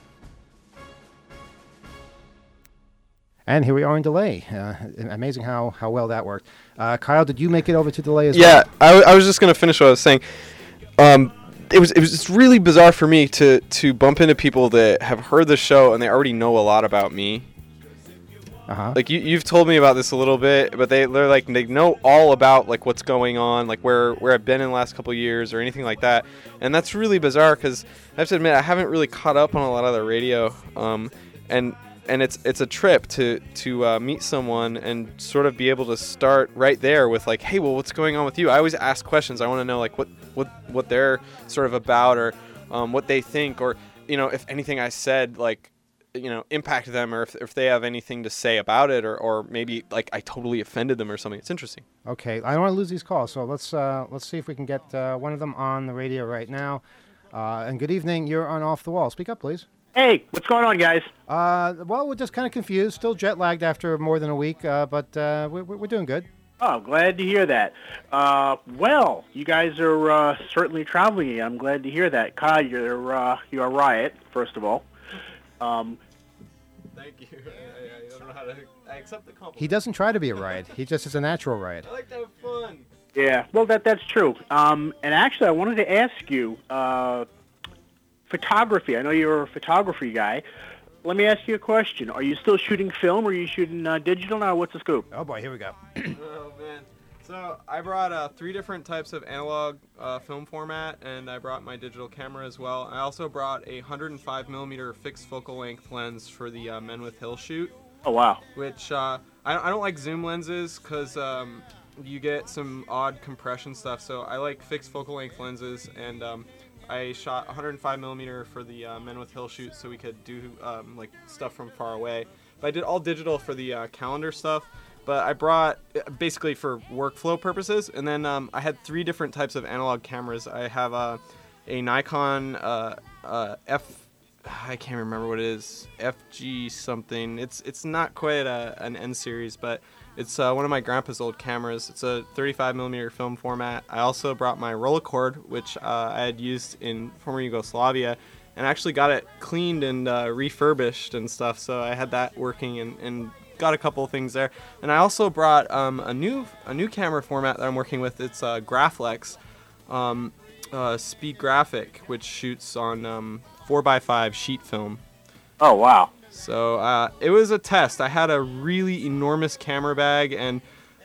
And here we are in delay. Amazing how well that worked. Kyle, did you make it over to delay as well? Yeah, I was just going to finish what I was saying. It was just really bizarre for me to bump into people that have heard the show and they already know a lot about me. Uh-huh. Like you've told me about this a little bit, but they're like they know all about like what's going on, like where I've been in the last couple of years or anything like that, and that's really bizarre because I have to admit I haven't really caught up on a lot of the radio, and it's a trip to meet someone and sort of be able to start right there with like, hey, well, what's going on with you? I always ask questions. I want to know like what they're sort of about or what they think or if anything I said like impact them or if they have anything to say about it or maybe like I totally offended them or something. It's interesting. Okay, I don't want to lose these calls, so let's see if we can get one of them on the radio right now. And good evening, you're on Off the Wall. Speak up, please. Hey, what's going on, guys? Well, we're just kind of confused, still jet lagged after more than a week, but we're doing good. Oh, glad to hear that. Well, you guys are certainly traveling. I'm glad to hear that. Kyle, you're a riot, first of all. Thank you. I don't know how to. I accept the compliment. He doesn't try to be a riot. He just is a natural riot. I like to have fun. Yeah, well, that's true. And actually, I wanted to ask you, photography. I know you're a photography guy. Let me ask you a question. Are you still shooting film, or are you shooting digital now? What's the scoop? Oh, boy, here we go. Oh, man. So I brought 3 different types of analog film format, and I brought my digital camera as well. I also brought a 105mm fixed focal length lens for the Men with Hill shoot. Oh, wow. Which I don't like zoom lenses because you get some odd compression stuff. So I like fixed focal length lenses, and I shot 105mm for the Men with Hill shoot so we could do like stuff from far away. But I did all digital for the calendar stuff. But I brought basically for workflow purposes, and then I had 3 different types of analog cameras. I have a Nikon I can't remember what it is, FG something. It's not quite an N series, but it's one of my grandpa's old cameras. It's a 35mm film format. I also brought my Rolleicord, which I had used in former Yugoslavia, and actually got it cleaned and refurbished and stuff. So I had that working and got a couple of things there. And I also brought a new camera format that I'm working with. It's Graflex Speed Graphic, which shoots on 4x5 sheet film. Oh, wow. So it was a test. I had a really enormous camera bag and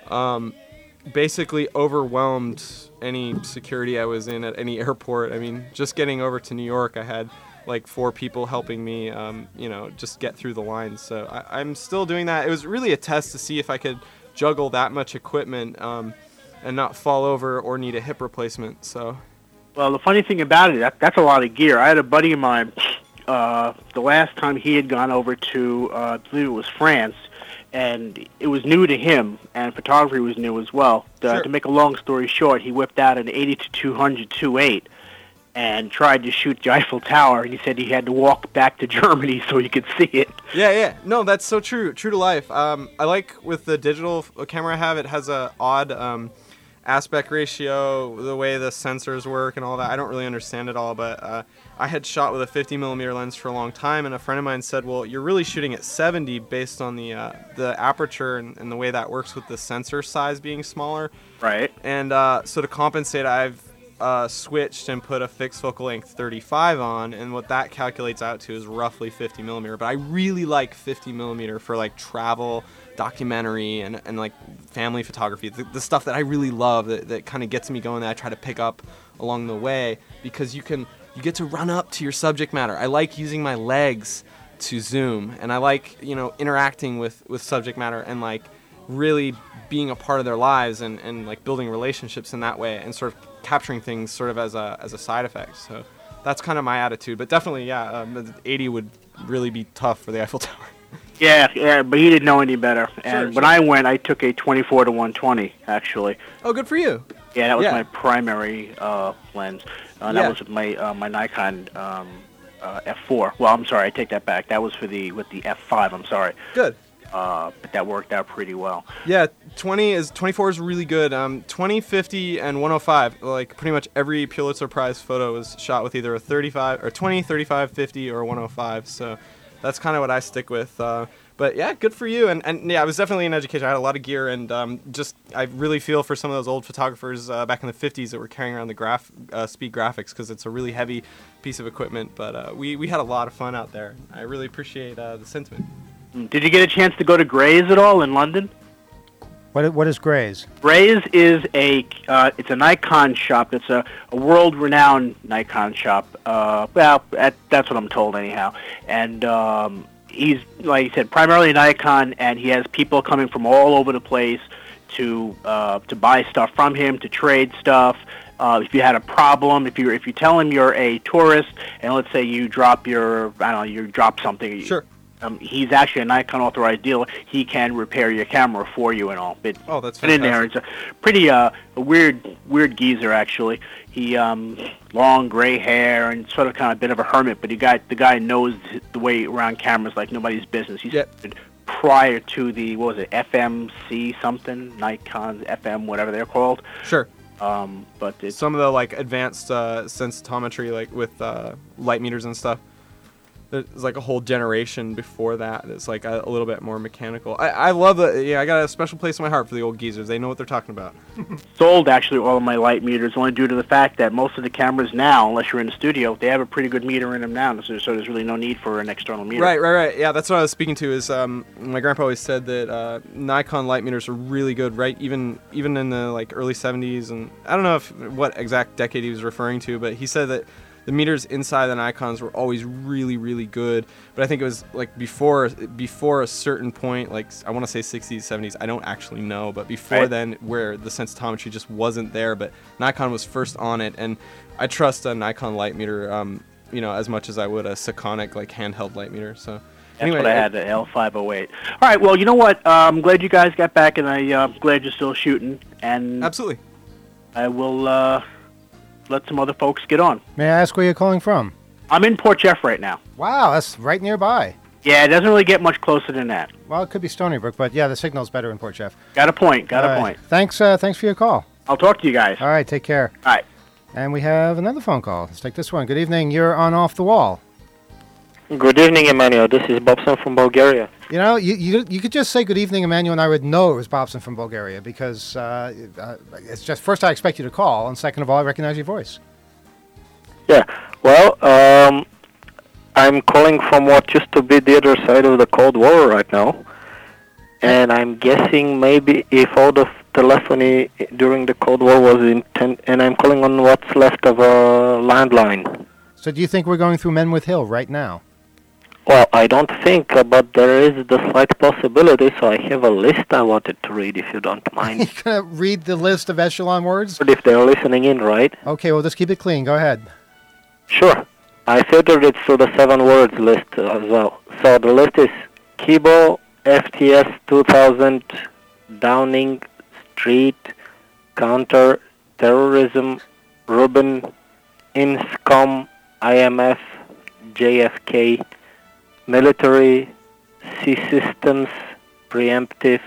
basically overwhelmed any security I was in at any airport. I mean, just getting over to New York, I had like 4 people helping me, just get through the lines. So I'm still doing that. It was really a test to see if I could juggle that much equipment and not fall over or need a hip replacement. So, well, the funny thing about it, that's a lot of gear. I had a buddy of mine, the last time he had gone over to, I believe it was France, and it was new to him, and photography was new as well. Sure. To make a long story short, he whipped out an 80-200 2.8 and tried to shoot the Eiffel Tower, and he said he had to walk back to Germany so he could see it. Yeah. No, that's so true. True to life. I like with the digital camera I have, it has a odd aspect ratio, the way the sensors work and all that. I don't really understand it all, but I had shot with a 50mm lens for a long time, and a friend of mine said, well, you're really shooting at 70 based on the aperture and the way that works with the sensor size being smaller. Right. And so to compensate, I've switched and put a fixed focal length 35 on, and what that calculates out to is roughly 50mm. But I really like 50mm for like travel, documentary, and like family photography, the stuff that I really love that kind of gets me going, that I try to pick up along the way, because you get to run up to your subject matter. I like using my legs to zoom, and I like interacting with subject matter and like really being a part of their lives and like building relationships in that way, and sort of capturing things sort of as a side effect. So that's kind of my attitude. But definitely, yeah, 80 would really be tough for the Eiffel Tower. Yeah, but he didn't know any better. And when I went, I took a 24 to 120 actually. Oh, good for you. Yeah, that was my primary lens. That was with my my Nikon F4. Well, I'm sorry, I take that back. That was with the F5. I'm sorry. Good. But that worked out pretty well. Yeah, 24 is really good. 20, 50, and 105. Like pretty much every Pulitzer Prize photo was shot with either a 35 or 20, 35, 50, or 105. So that's kind of what I stick with. But yeah, good for you. And yeah, I was definitely in education. I had a lot of gear, and I really feel for some of those old photographers back in the 50s that were carrying around the Speed Graphics, because it's a really heavy piece of equipment. But we had a lot of fun out there. I really appreciate the sentiment. Did you get a chance to go to Gray's at all in London? What is Gray's? Gray's is it's a Nikon shop. It's a world-renowned Nikon shop. That's what I'm told anyhow. And he's, like I said, primarily Nikon, and he has people coming from all over the place to buy stuff from him, to trade stuff. If you had a problem, if you tell him you're a tourist, and let's say you drop you drop something. Sure. He's actually a Nikon authorized dealer. He can repair your camera for you and all. That's fantastic. In there, it's a pretty a weird geezer actually. He long gray hair and sort of kind of a bit of a hermit, but the guy knows the way around cameras like nobody's business. He's prior to the FMC something, Nikon FM, whatever they're called. Sure. But it's some of the like advanced sensitometry, like with light meters and stuff. There's like a whole generation before that. It's like a little bit more mechanical. I love that. Yeah, I got a special place in my heart for the old geezers. They know what they're talking about. Sold actually all of my light meters only due to the fact that most of the cameras now, unless you're in the studio, they have a pretty good meter in them now. So there's really no need for an external meter. Right. Yeah, that's what I was speaking to. Is my grandpa always said that Nikon light meters are really good. Right, even in the like early 70s, and I don't know what exact decade he was referring to, but he said that the meters inside the Nikons were always really, really good. But I think it was like before a certain point, like I want to say 60s, 70s. I don't actually know, but before then, where the sensitometry just wasn't there. But Nikon was first on it, and I trust a Nikon light meter, as much as I would a Sekonic like handheld light meter. So. Anyway, that's what I had, the L508. All right, well, you know what? I'm glad you guys got back, and I'm glad you're still shooting. And absolutely. I will let some other folks get on. May I ask where you're calling from? I'm in Port Jeff right now. Wow, that's right nearby. Yeah, it doesn't really get much closer than that. Well, it could be Stony Brook, but yeah, the signal's better in Port Jeff. Got a point. Thanks for your call. I'll talk to you guys. All right, take care. All right. And we have another phone call. Let's take this one. Good evening. You're on Off the Wall. Good evening, Emmanuel. This is Bobson from Bulgaria. You know, you could just say good evening, Emmanuel, and I would know it was Bobson from Bulgaria, because it's just, first, I expect you to call, and second of all, I recognize your voice. Yeah, well, I'm calling from what used to be the other side of the Cold War right now, and I'm guessing maybe if all the telephony during the Cold War was and I'm calling on what's left of a landline. So do you think we're going through Menwith Hill right now? Well, I don't think, but there is the slight possibility, so I have a list I wanted to read, if you don't mind. You going to read the list of echelon words? But if they're listening in, right? Okay, well, just keep it clean. Go ahead. Sure. I filtered it through the 7 words list as well. So the list is Kibo, FTS 2000, Downing Street, Counter, Terrorism, Rubin, INSCOM, IMF, JFK, Military, C-Systems, Preemptive,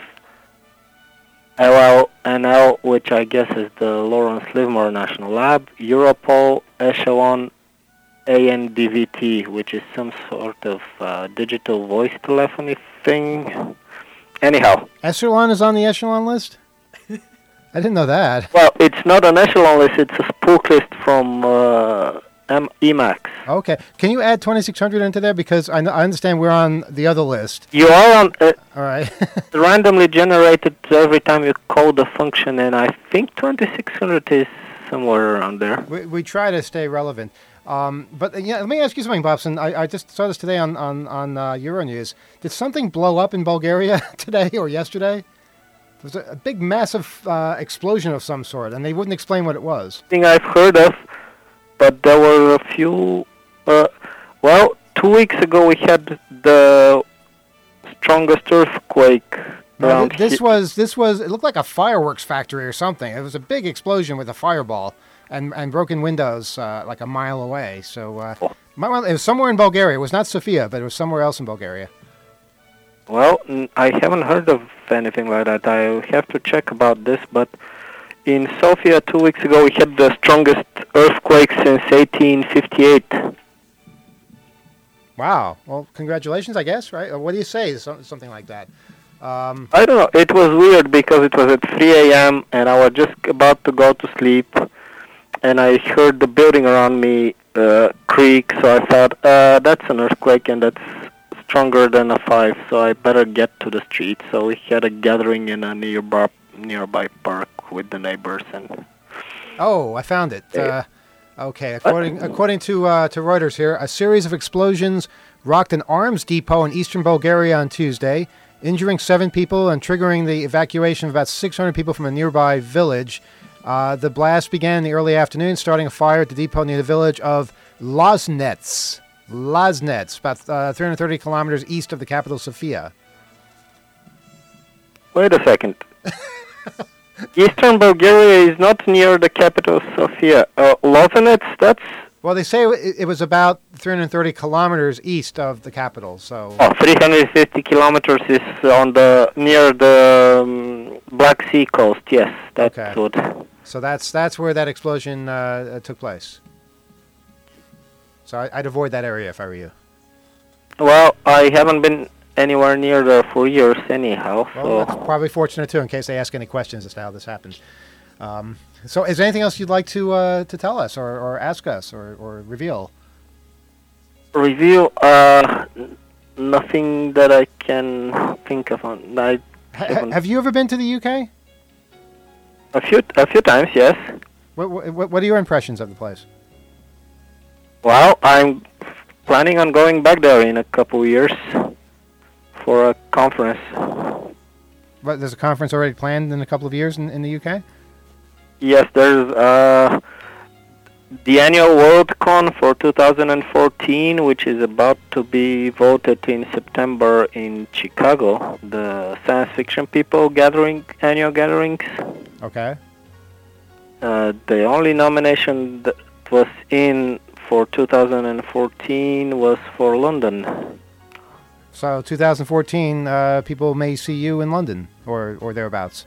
LLNL, which I guess is the Lawrence Livermore National Lab, Europol, Echelon, ANDVT, which is some sort of digital voice telephony thing. Anyhow. Echelon is on the Echelon list? I didn't know that. Well, it's not an Echelon list, it's a spook list from Emacs. Okay. Can you add 2600 into there? Because I understand we're on the other list. You are on... all right. randomly generated every time you call the function, and I think 2600 is somewhere around there. We try to stay relevant. But yeah, let me ask you something, Bobson. I just saw this today on Euronews. Did something blow up in Bulgaria today or yesterday? There was a big, massive explosion of some sort, and they wouldn't explain what it was. Thing I've heard of, but there were a few... 2 weeks ago we had the strongest earthquake around this was. It looked like a fireworks factory or something. It was a big explosion with a fireball and broken windows like a mile away. So it was somewhere in Bulgaria. It was not Sofia, but it was somewhere else in Bulgaria. Well, I haven't heard of anything like that. I have to check about this, but in Sofia 2 weeks ago we had the strongest earthquake since 1858. Wow. Well, congratulations, I guess, right? Or what do you say? Something like that. I don't know. It was weird because it was at 3 a.m. and I was just about to go to sleep, and I heard the building around me creak, so I thought, that's an earthquake, and that's stronger than a 5, so I better get to the street. So we had a gathering in a nearby park with the neighbors. And oh, I found it. Okay, according to Reuters here, a series of explosions rocked an arms depot in eastern Bulgaria on Tuesday, injuring 7 people and triggering the evacuation of about 600 people from a nearby village. The blast began in the early afternoon, starting a fire at the depot near the village of Loznets, about 330 kilometers east of the capital, Sofia. Wait a second. Eastern Bulgaria is not near the capital, Sofia. Lozenets, that's... Well, they say it was about 330 kilometers east of the capital, so... 350 kilometers is near the Black Sea coast, yes. That's good. So that's where that explosion took place. So I'd avoid that area if I were you. Well, I haven't been anywhere near there for years anyhow. Well, that's probably fortunate, too, in case they ask any questions as to how this happened. So is there anything else you'd like to tell us or ask us or reveal? Reveal? Nothing that I can think of. Have you ever been to the UK? A few times, yes. What are your impressions of the place? Well, I'm planning on going back there in a couple of years for a conference. But there's a conference already planned in a couple of years in the UK? Yes, there's the annual WorldCon for 2014, which is about to be voted in September in Chicago, the science fiction people annual gatherings. Okay. The only nomination that was in for 2014 was for London. So 2014, people may see you in London or thereabouts.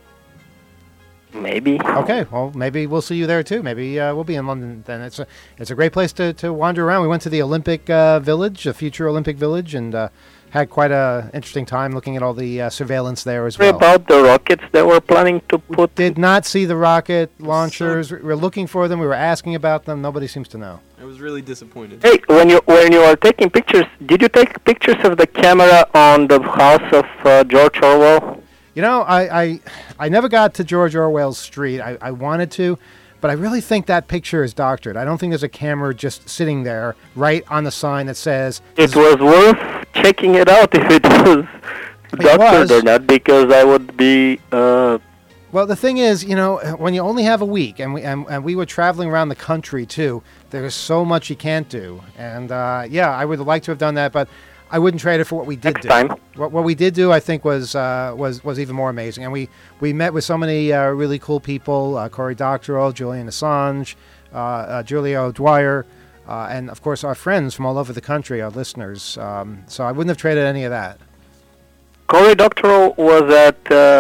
Maybe. Okay, well, maybe we'll see you there too. Maybe we'll be in London then. It's a great place to wander around. We went to the Olympic Village, a future Olympic Village, and had quite a interesting time looking at all the surveillance there as well. About the rockets they were planning to put... Did not see the rocket launchers. We were looking for them. We were asking about them. Nobody seems to know. I was really disappointed. Hey, when you are taking pictures, did you take pictures of the camera on the house of George Orwell? You know, I never got to George Orwell's street. I wanted to, but I really think that picture is doctored. I don't think there's a camera just sitting there right on the sign that says... It was worth checking it out if it was doctored or not, because I would be... Well, the thing is, you know, when you only have a week, and we were traveling around the country, too, there's so much you can't do. And, yeah, I would like to have done that, but... I wouldn't trade it for what we did do. Next time. What we did do, I think, was even more amazing. And we met with so many really cool people: Cory Doctorow, Julian Assange, Julia Dwyer, and of course our friends from all over the country, our listeners. So I wouldn't have traded any of that. Cory Doctorow was at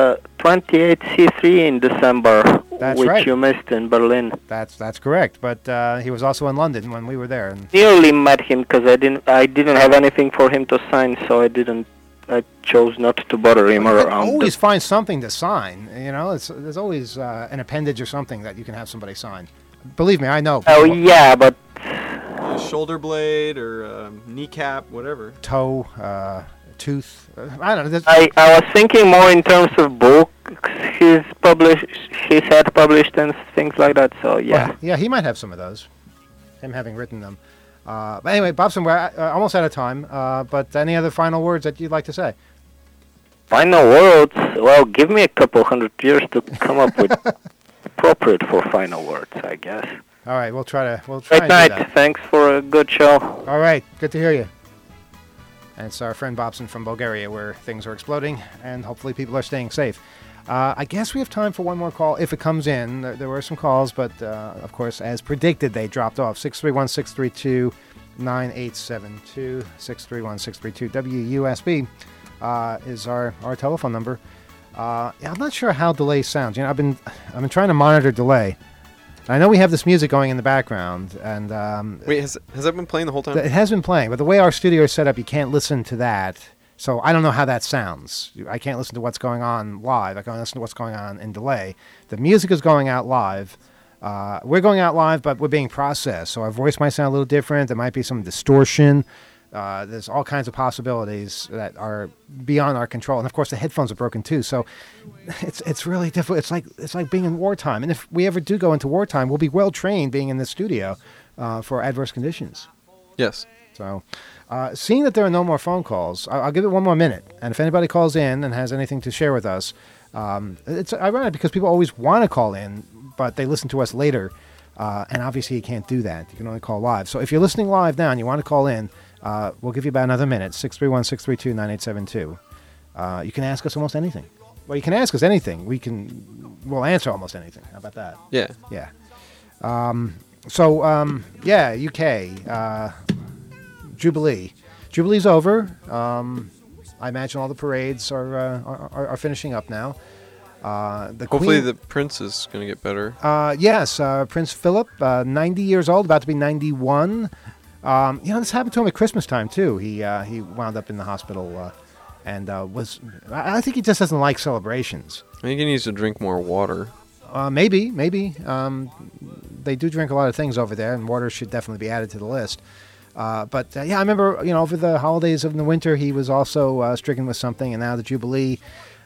28C3 in December, which you missed in Berlin. That's correct, but he was also in London when we were there. And nearly met him because I didn't have anything for him to sign, so I chose not to bother him around. Always find something to sign. You know, there's always an appendage or something that you can have somebody sign. Believe me, I know. Oh yeah, but a shoulder blade or kneecap, whatever. Toe. Tooth. I don't know. I was thinking more in terms of books he's had published and things like that. So yeah. Well, yeah, he might have some of those. Him having written them. But anyway, Bobson, we're almost out of time. But any other final words that you'd like to say? Final words? Well, give me a couple hundred years to come up with appropriate for final words, I guess. All right, we'll try Great night. Thanks for a good show. All right, good to hear you. And it's our friend Bobson from Bulgaria where things are exploding, and hopefully people are staying safe. I guess we have time for one more call if it comes in. There were some calls, but of course, as predicted, they dropped off. 631-632-9872. 631-632 WUSB is our telephone number. I'm not sure how delay sounds. I've been trying to monitor delay. I know we have this music going in the background, and wait, has that been playing the whole time? It has been playing, but the way our studio is set up, you can't listen to that. So I don't know how that sounds. I can't listen to what's going on live. I can listen to what's going on in delay. The music is going out live. We're going out live, but we're being processed. So our voice might sound a little different. There might be some distortion. There's all kinds of possibilities that are beyond our control. And of course, the headphones are broken too. So it's really difficult. It's like being in wartime. And if we ever do go into wartime, we'll be well trained being in this studio for adverse conditions. Yes. So, seeing that there are no more phone calls, I'll give it one more minute. And if anybody calls in and has anything to share with us, it's ironic because people always want to call in, but they listen to us later. And obviously you can't do that. You can only call live. So if you're listening live now and you want to call in, we'll give you about another minute, 631-632-9872. You can ask us almost anything. Well, you can ask us anything. We'll answer almost anything. How about that? Yeah. Yeah. UK. Jubilee. Jubilee's over. I imagine all the parades are finishing up now. Hopefully the prince is going to get better. Yes, Prince Philip, 90 years old, about to be 91. This happened to him at Christmas time too. He wound up in the hospital and was. I think he just doesn't like celebrations. I think he needs to drink more water. Maybe. They do drink a lot of things over there, and water should definitely be added to the list. I remember, over the holidays of the winter, he was also stricken with something, and now the Jubilee.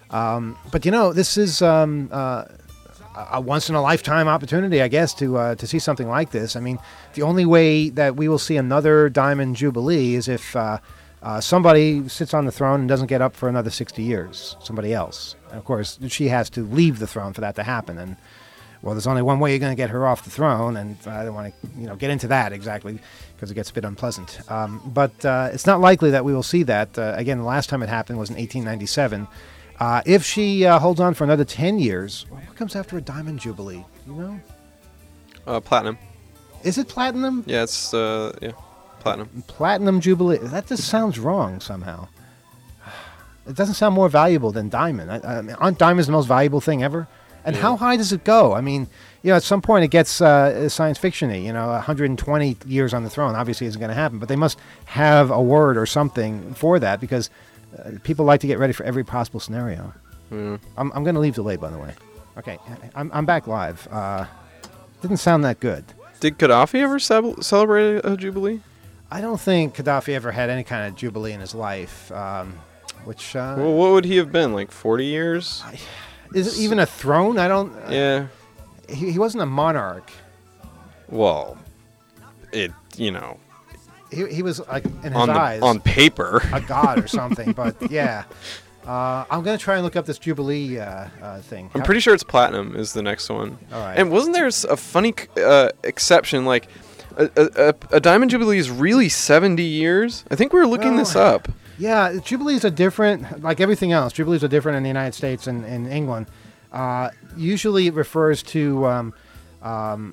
This is a once-in-a-lifetime opportunity, I guess, to see something like this. I mean, the only way that we will see another Diamond Jubilee is if somebody sits on the throne and doesn't get up for another 60 years, somebody else. And of course, she has to leave the throne for that to happen, and well, there's only one way you're going to get her off the throne, and I don't want to, get into that exactly because it gets a bit unpleasant. But it's not likely that we will see that. Again, the last time it happened was in 1897. If she holds on for another 10 years, what comes after a Diamond Jubilee? You know? Platinum. Is it platinum? Yeah, it's platinum. Platinum Jubilee. That just sounds wrong somehow. It doesn't sound more valuable than diamond. Aren't diamonds the most valuable thing ever? And how high does it go? I mean, at some point it gets science fiction-y. 120 years on the throne obviously isn't going to happen, but they must have a word or something for that because people like to get ready for every possible scenario. Mm. I'm going to leave delay, by the way. Okay, I'm back live. Didn't sound that good. Did Gaddafi ever celebrate a Jubilee? I don't think Gaddafi ever had any kind of Jubilee in his life. Well, what would he have been, like 40 years? Is it even a throne? I don't... Yeah. He wasn't a monarch. Well, He was, like, in his eyes... On paper. A god or something, but yeah. I'm going to try and look up this Jubilee thing. I'm pretty sure it's platinum is the next one. All right. And wasn't there a funny exception, like a Diamond Jubilee is really 70 years? I think we were looking this up. Yeah, Jubilees are different, like everything else. Jubilees are different in the United States and in England. Usually it refers to an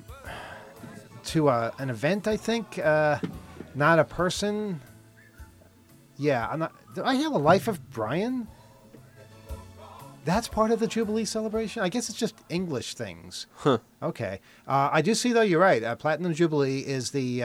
event, I think, not a person. Yeah, I'm not. Did I have a Life of Brian? That's part of the Jubilee celebration? I guess it's just English things. Huh. Okay. I do see, though, you're right. Platinum Jubilee is the...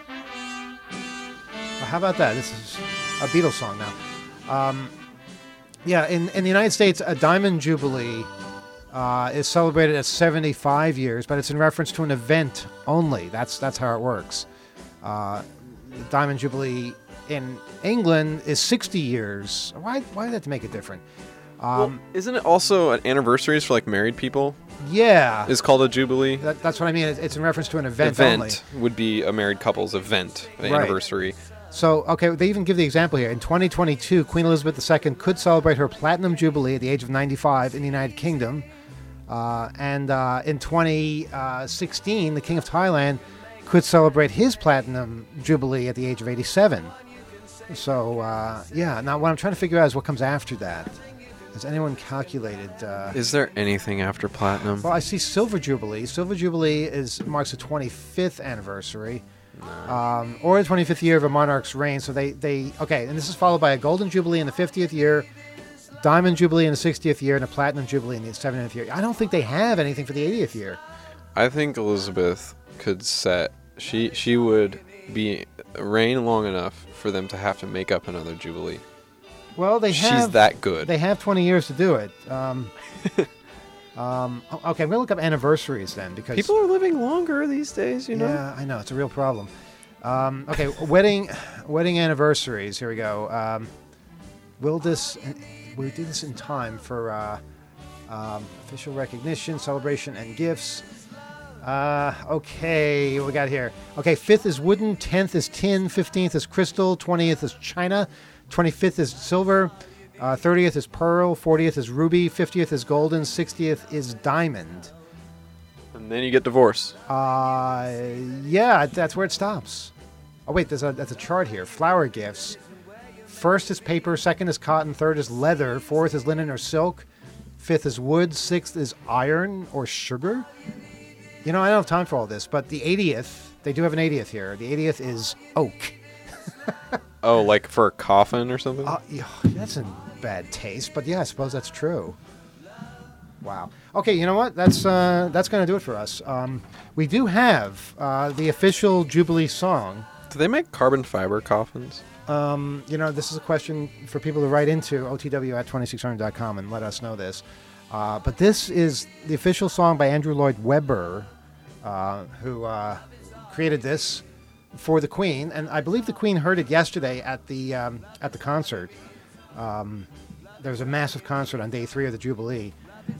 how about that? This is a Beatles song now. In the United States, a Diamond Jubilee is celebrated at 75 years, but it's in reference to an event only. That's how it works. Diamond Jubilee in England is 60 years. Why did that make it different? Isn't it also an anniversaries for like married people? Yeah. Is called a Jubilee? That's what I mean. It's in reference to an event only. Event would be a married couple's event, anniversary. So, okay, they even give the example here. In 2022, Queen Elizabeth II could celebrate her Platinum Jubilee at the age of 95 in the United Kingdom. And in 2016, the King of Thailand could celebrate his Platinum Jubilee at the age of 87. So, now what I'm trying to figure out is what comes after that. Has anyone calculated? Is there anything after Platinum? Well, I see Silver Jubilee. Silver Jubilee marks the 25th anniversary, or the 25th year of a monarch's reign. So and this is followed by a Golden Jubilee in the 50th year, Diamond Jubilee in the 60th year, and a Platinum Jubilee in the 70th year. I don't think they have anything for the 80th year. I think Elizabeth could set. She would reign long enough for them to have to make up another Jubilee. Well, she's that good. They have 20 years to do it. Okay, I'm going to look up anniversaries then, because people are living longer these days, you know? Yeah, I know. It's a real problem. Okay, wedding anniversaries. Here we go. We'll do this in time for official recognition, celebration, and gifts. Okay, what we got here? Okay, 5th is wooden, 10th is tin, 15th is crystal, 20th is china, 25th is silver, 30th is pearl, 40th is ruby, 50th is golden, 60th is diamond. And then you get divorced. Yeah, that's where it stops. Oh wait, that's a chart here. Flower gifts. 1st is paper, 2nd is cotton, 3rd is leather, 4th is linen or silk, 5th is wood, 6th is iron or sugar. You know, I don't have time for all this, but the 80th, they do have an 80th here. The 80th is oak. Oh, like for a coffin or something? That's in bad taste, but yeah, I suppose that's true. Wow. Okay, you know what? That's going to do it for us. We do have the official Jubilee song. Do they make carbon fiber coffins? This is a question for people to write into otw@2600.com and let us know this. But this is the official song by Andrew Lloyd Webber, who created this for the Queen, and I believe the Queen heard it yesterday at the concert. There was a massive concert on day 3 of the Jubilee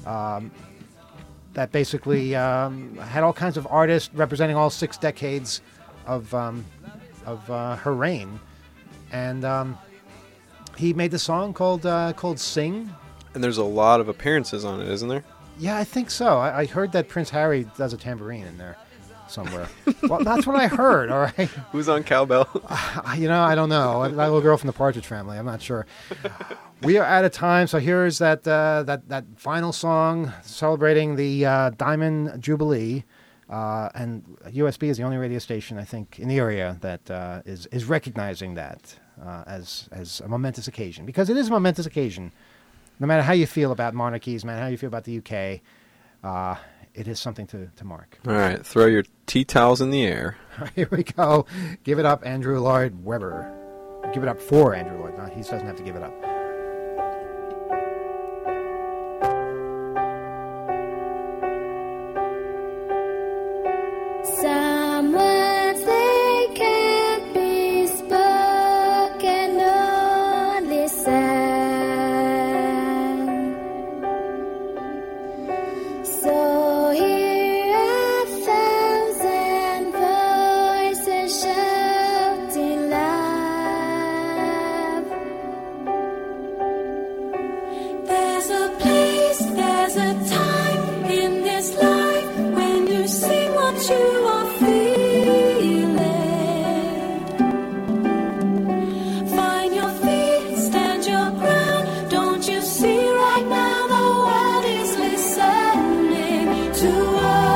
that basically had all kinds of artists representing all 6 decades of her reign, and he made the song called "Sing." And there's a lot of appearances on it, isn't there? Yeah, I think so. I heard that Prince Harry does a tambourine in there somewhere. Well, that's what I heard, all right? Who's on cowbell? I don't know. That little girl from the Partridge Family. I'm not sure. We are out of time, so here's that final song celebrating the Diamond Jubilee. And USB is the only radio station, I think, in the area that is recognizing that as a momentous occasion. Because it is a momentous occasion. No matter how you feel about monarchies, no matter how you feel about the UK, it is something to mark. All right, throw your tea towels in the air. Here we go. Give it up, Andrew Lloyd Webber. Give it up for Andrew Lloyd. No, he doesn't have to give it up. Some words they can't be spoken, only said. So here are 1,000 voices shouting love. There's a place, there's a time in this life when you sing what you are feeling. Find your feet, stand your ground. Don't you see right now the world is listening to us?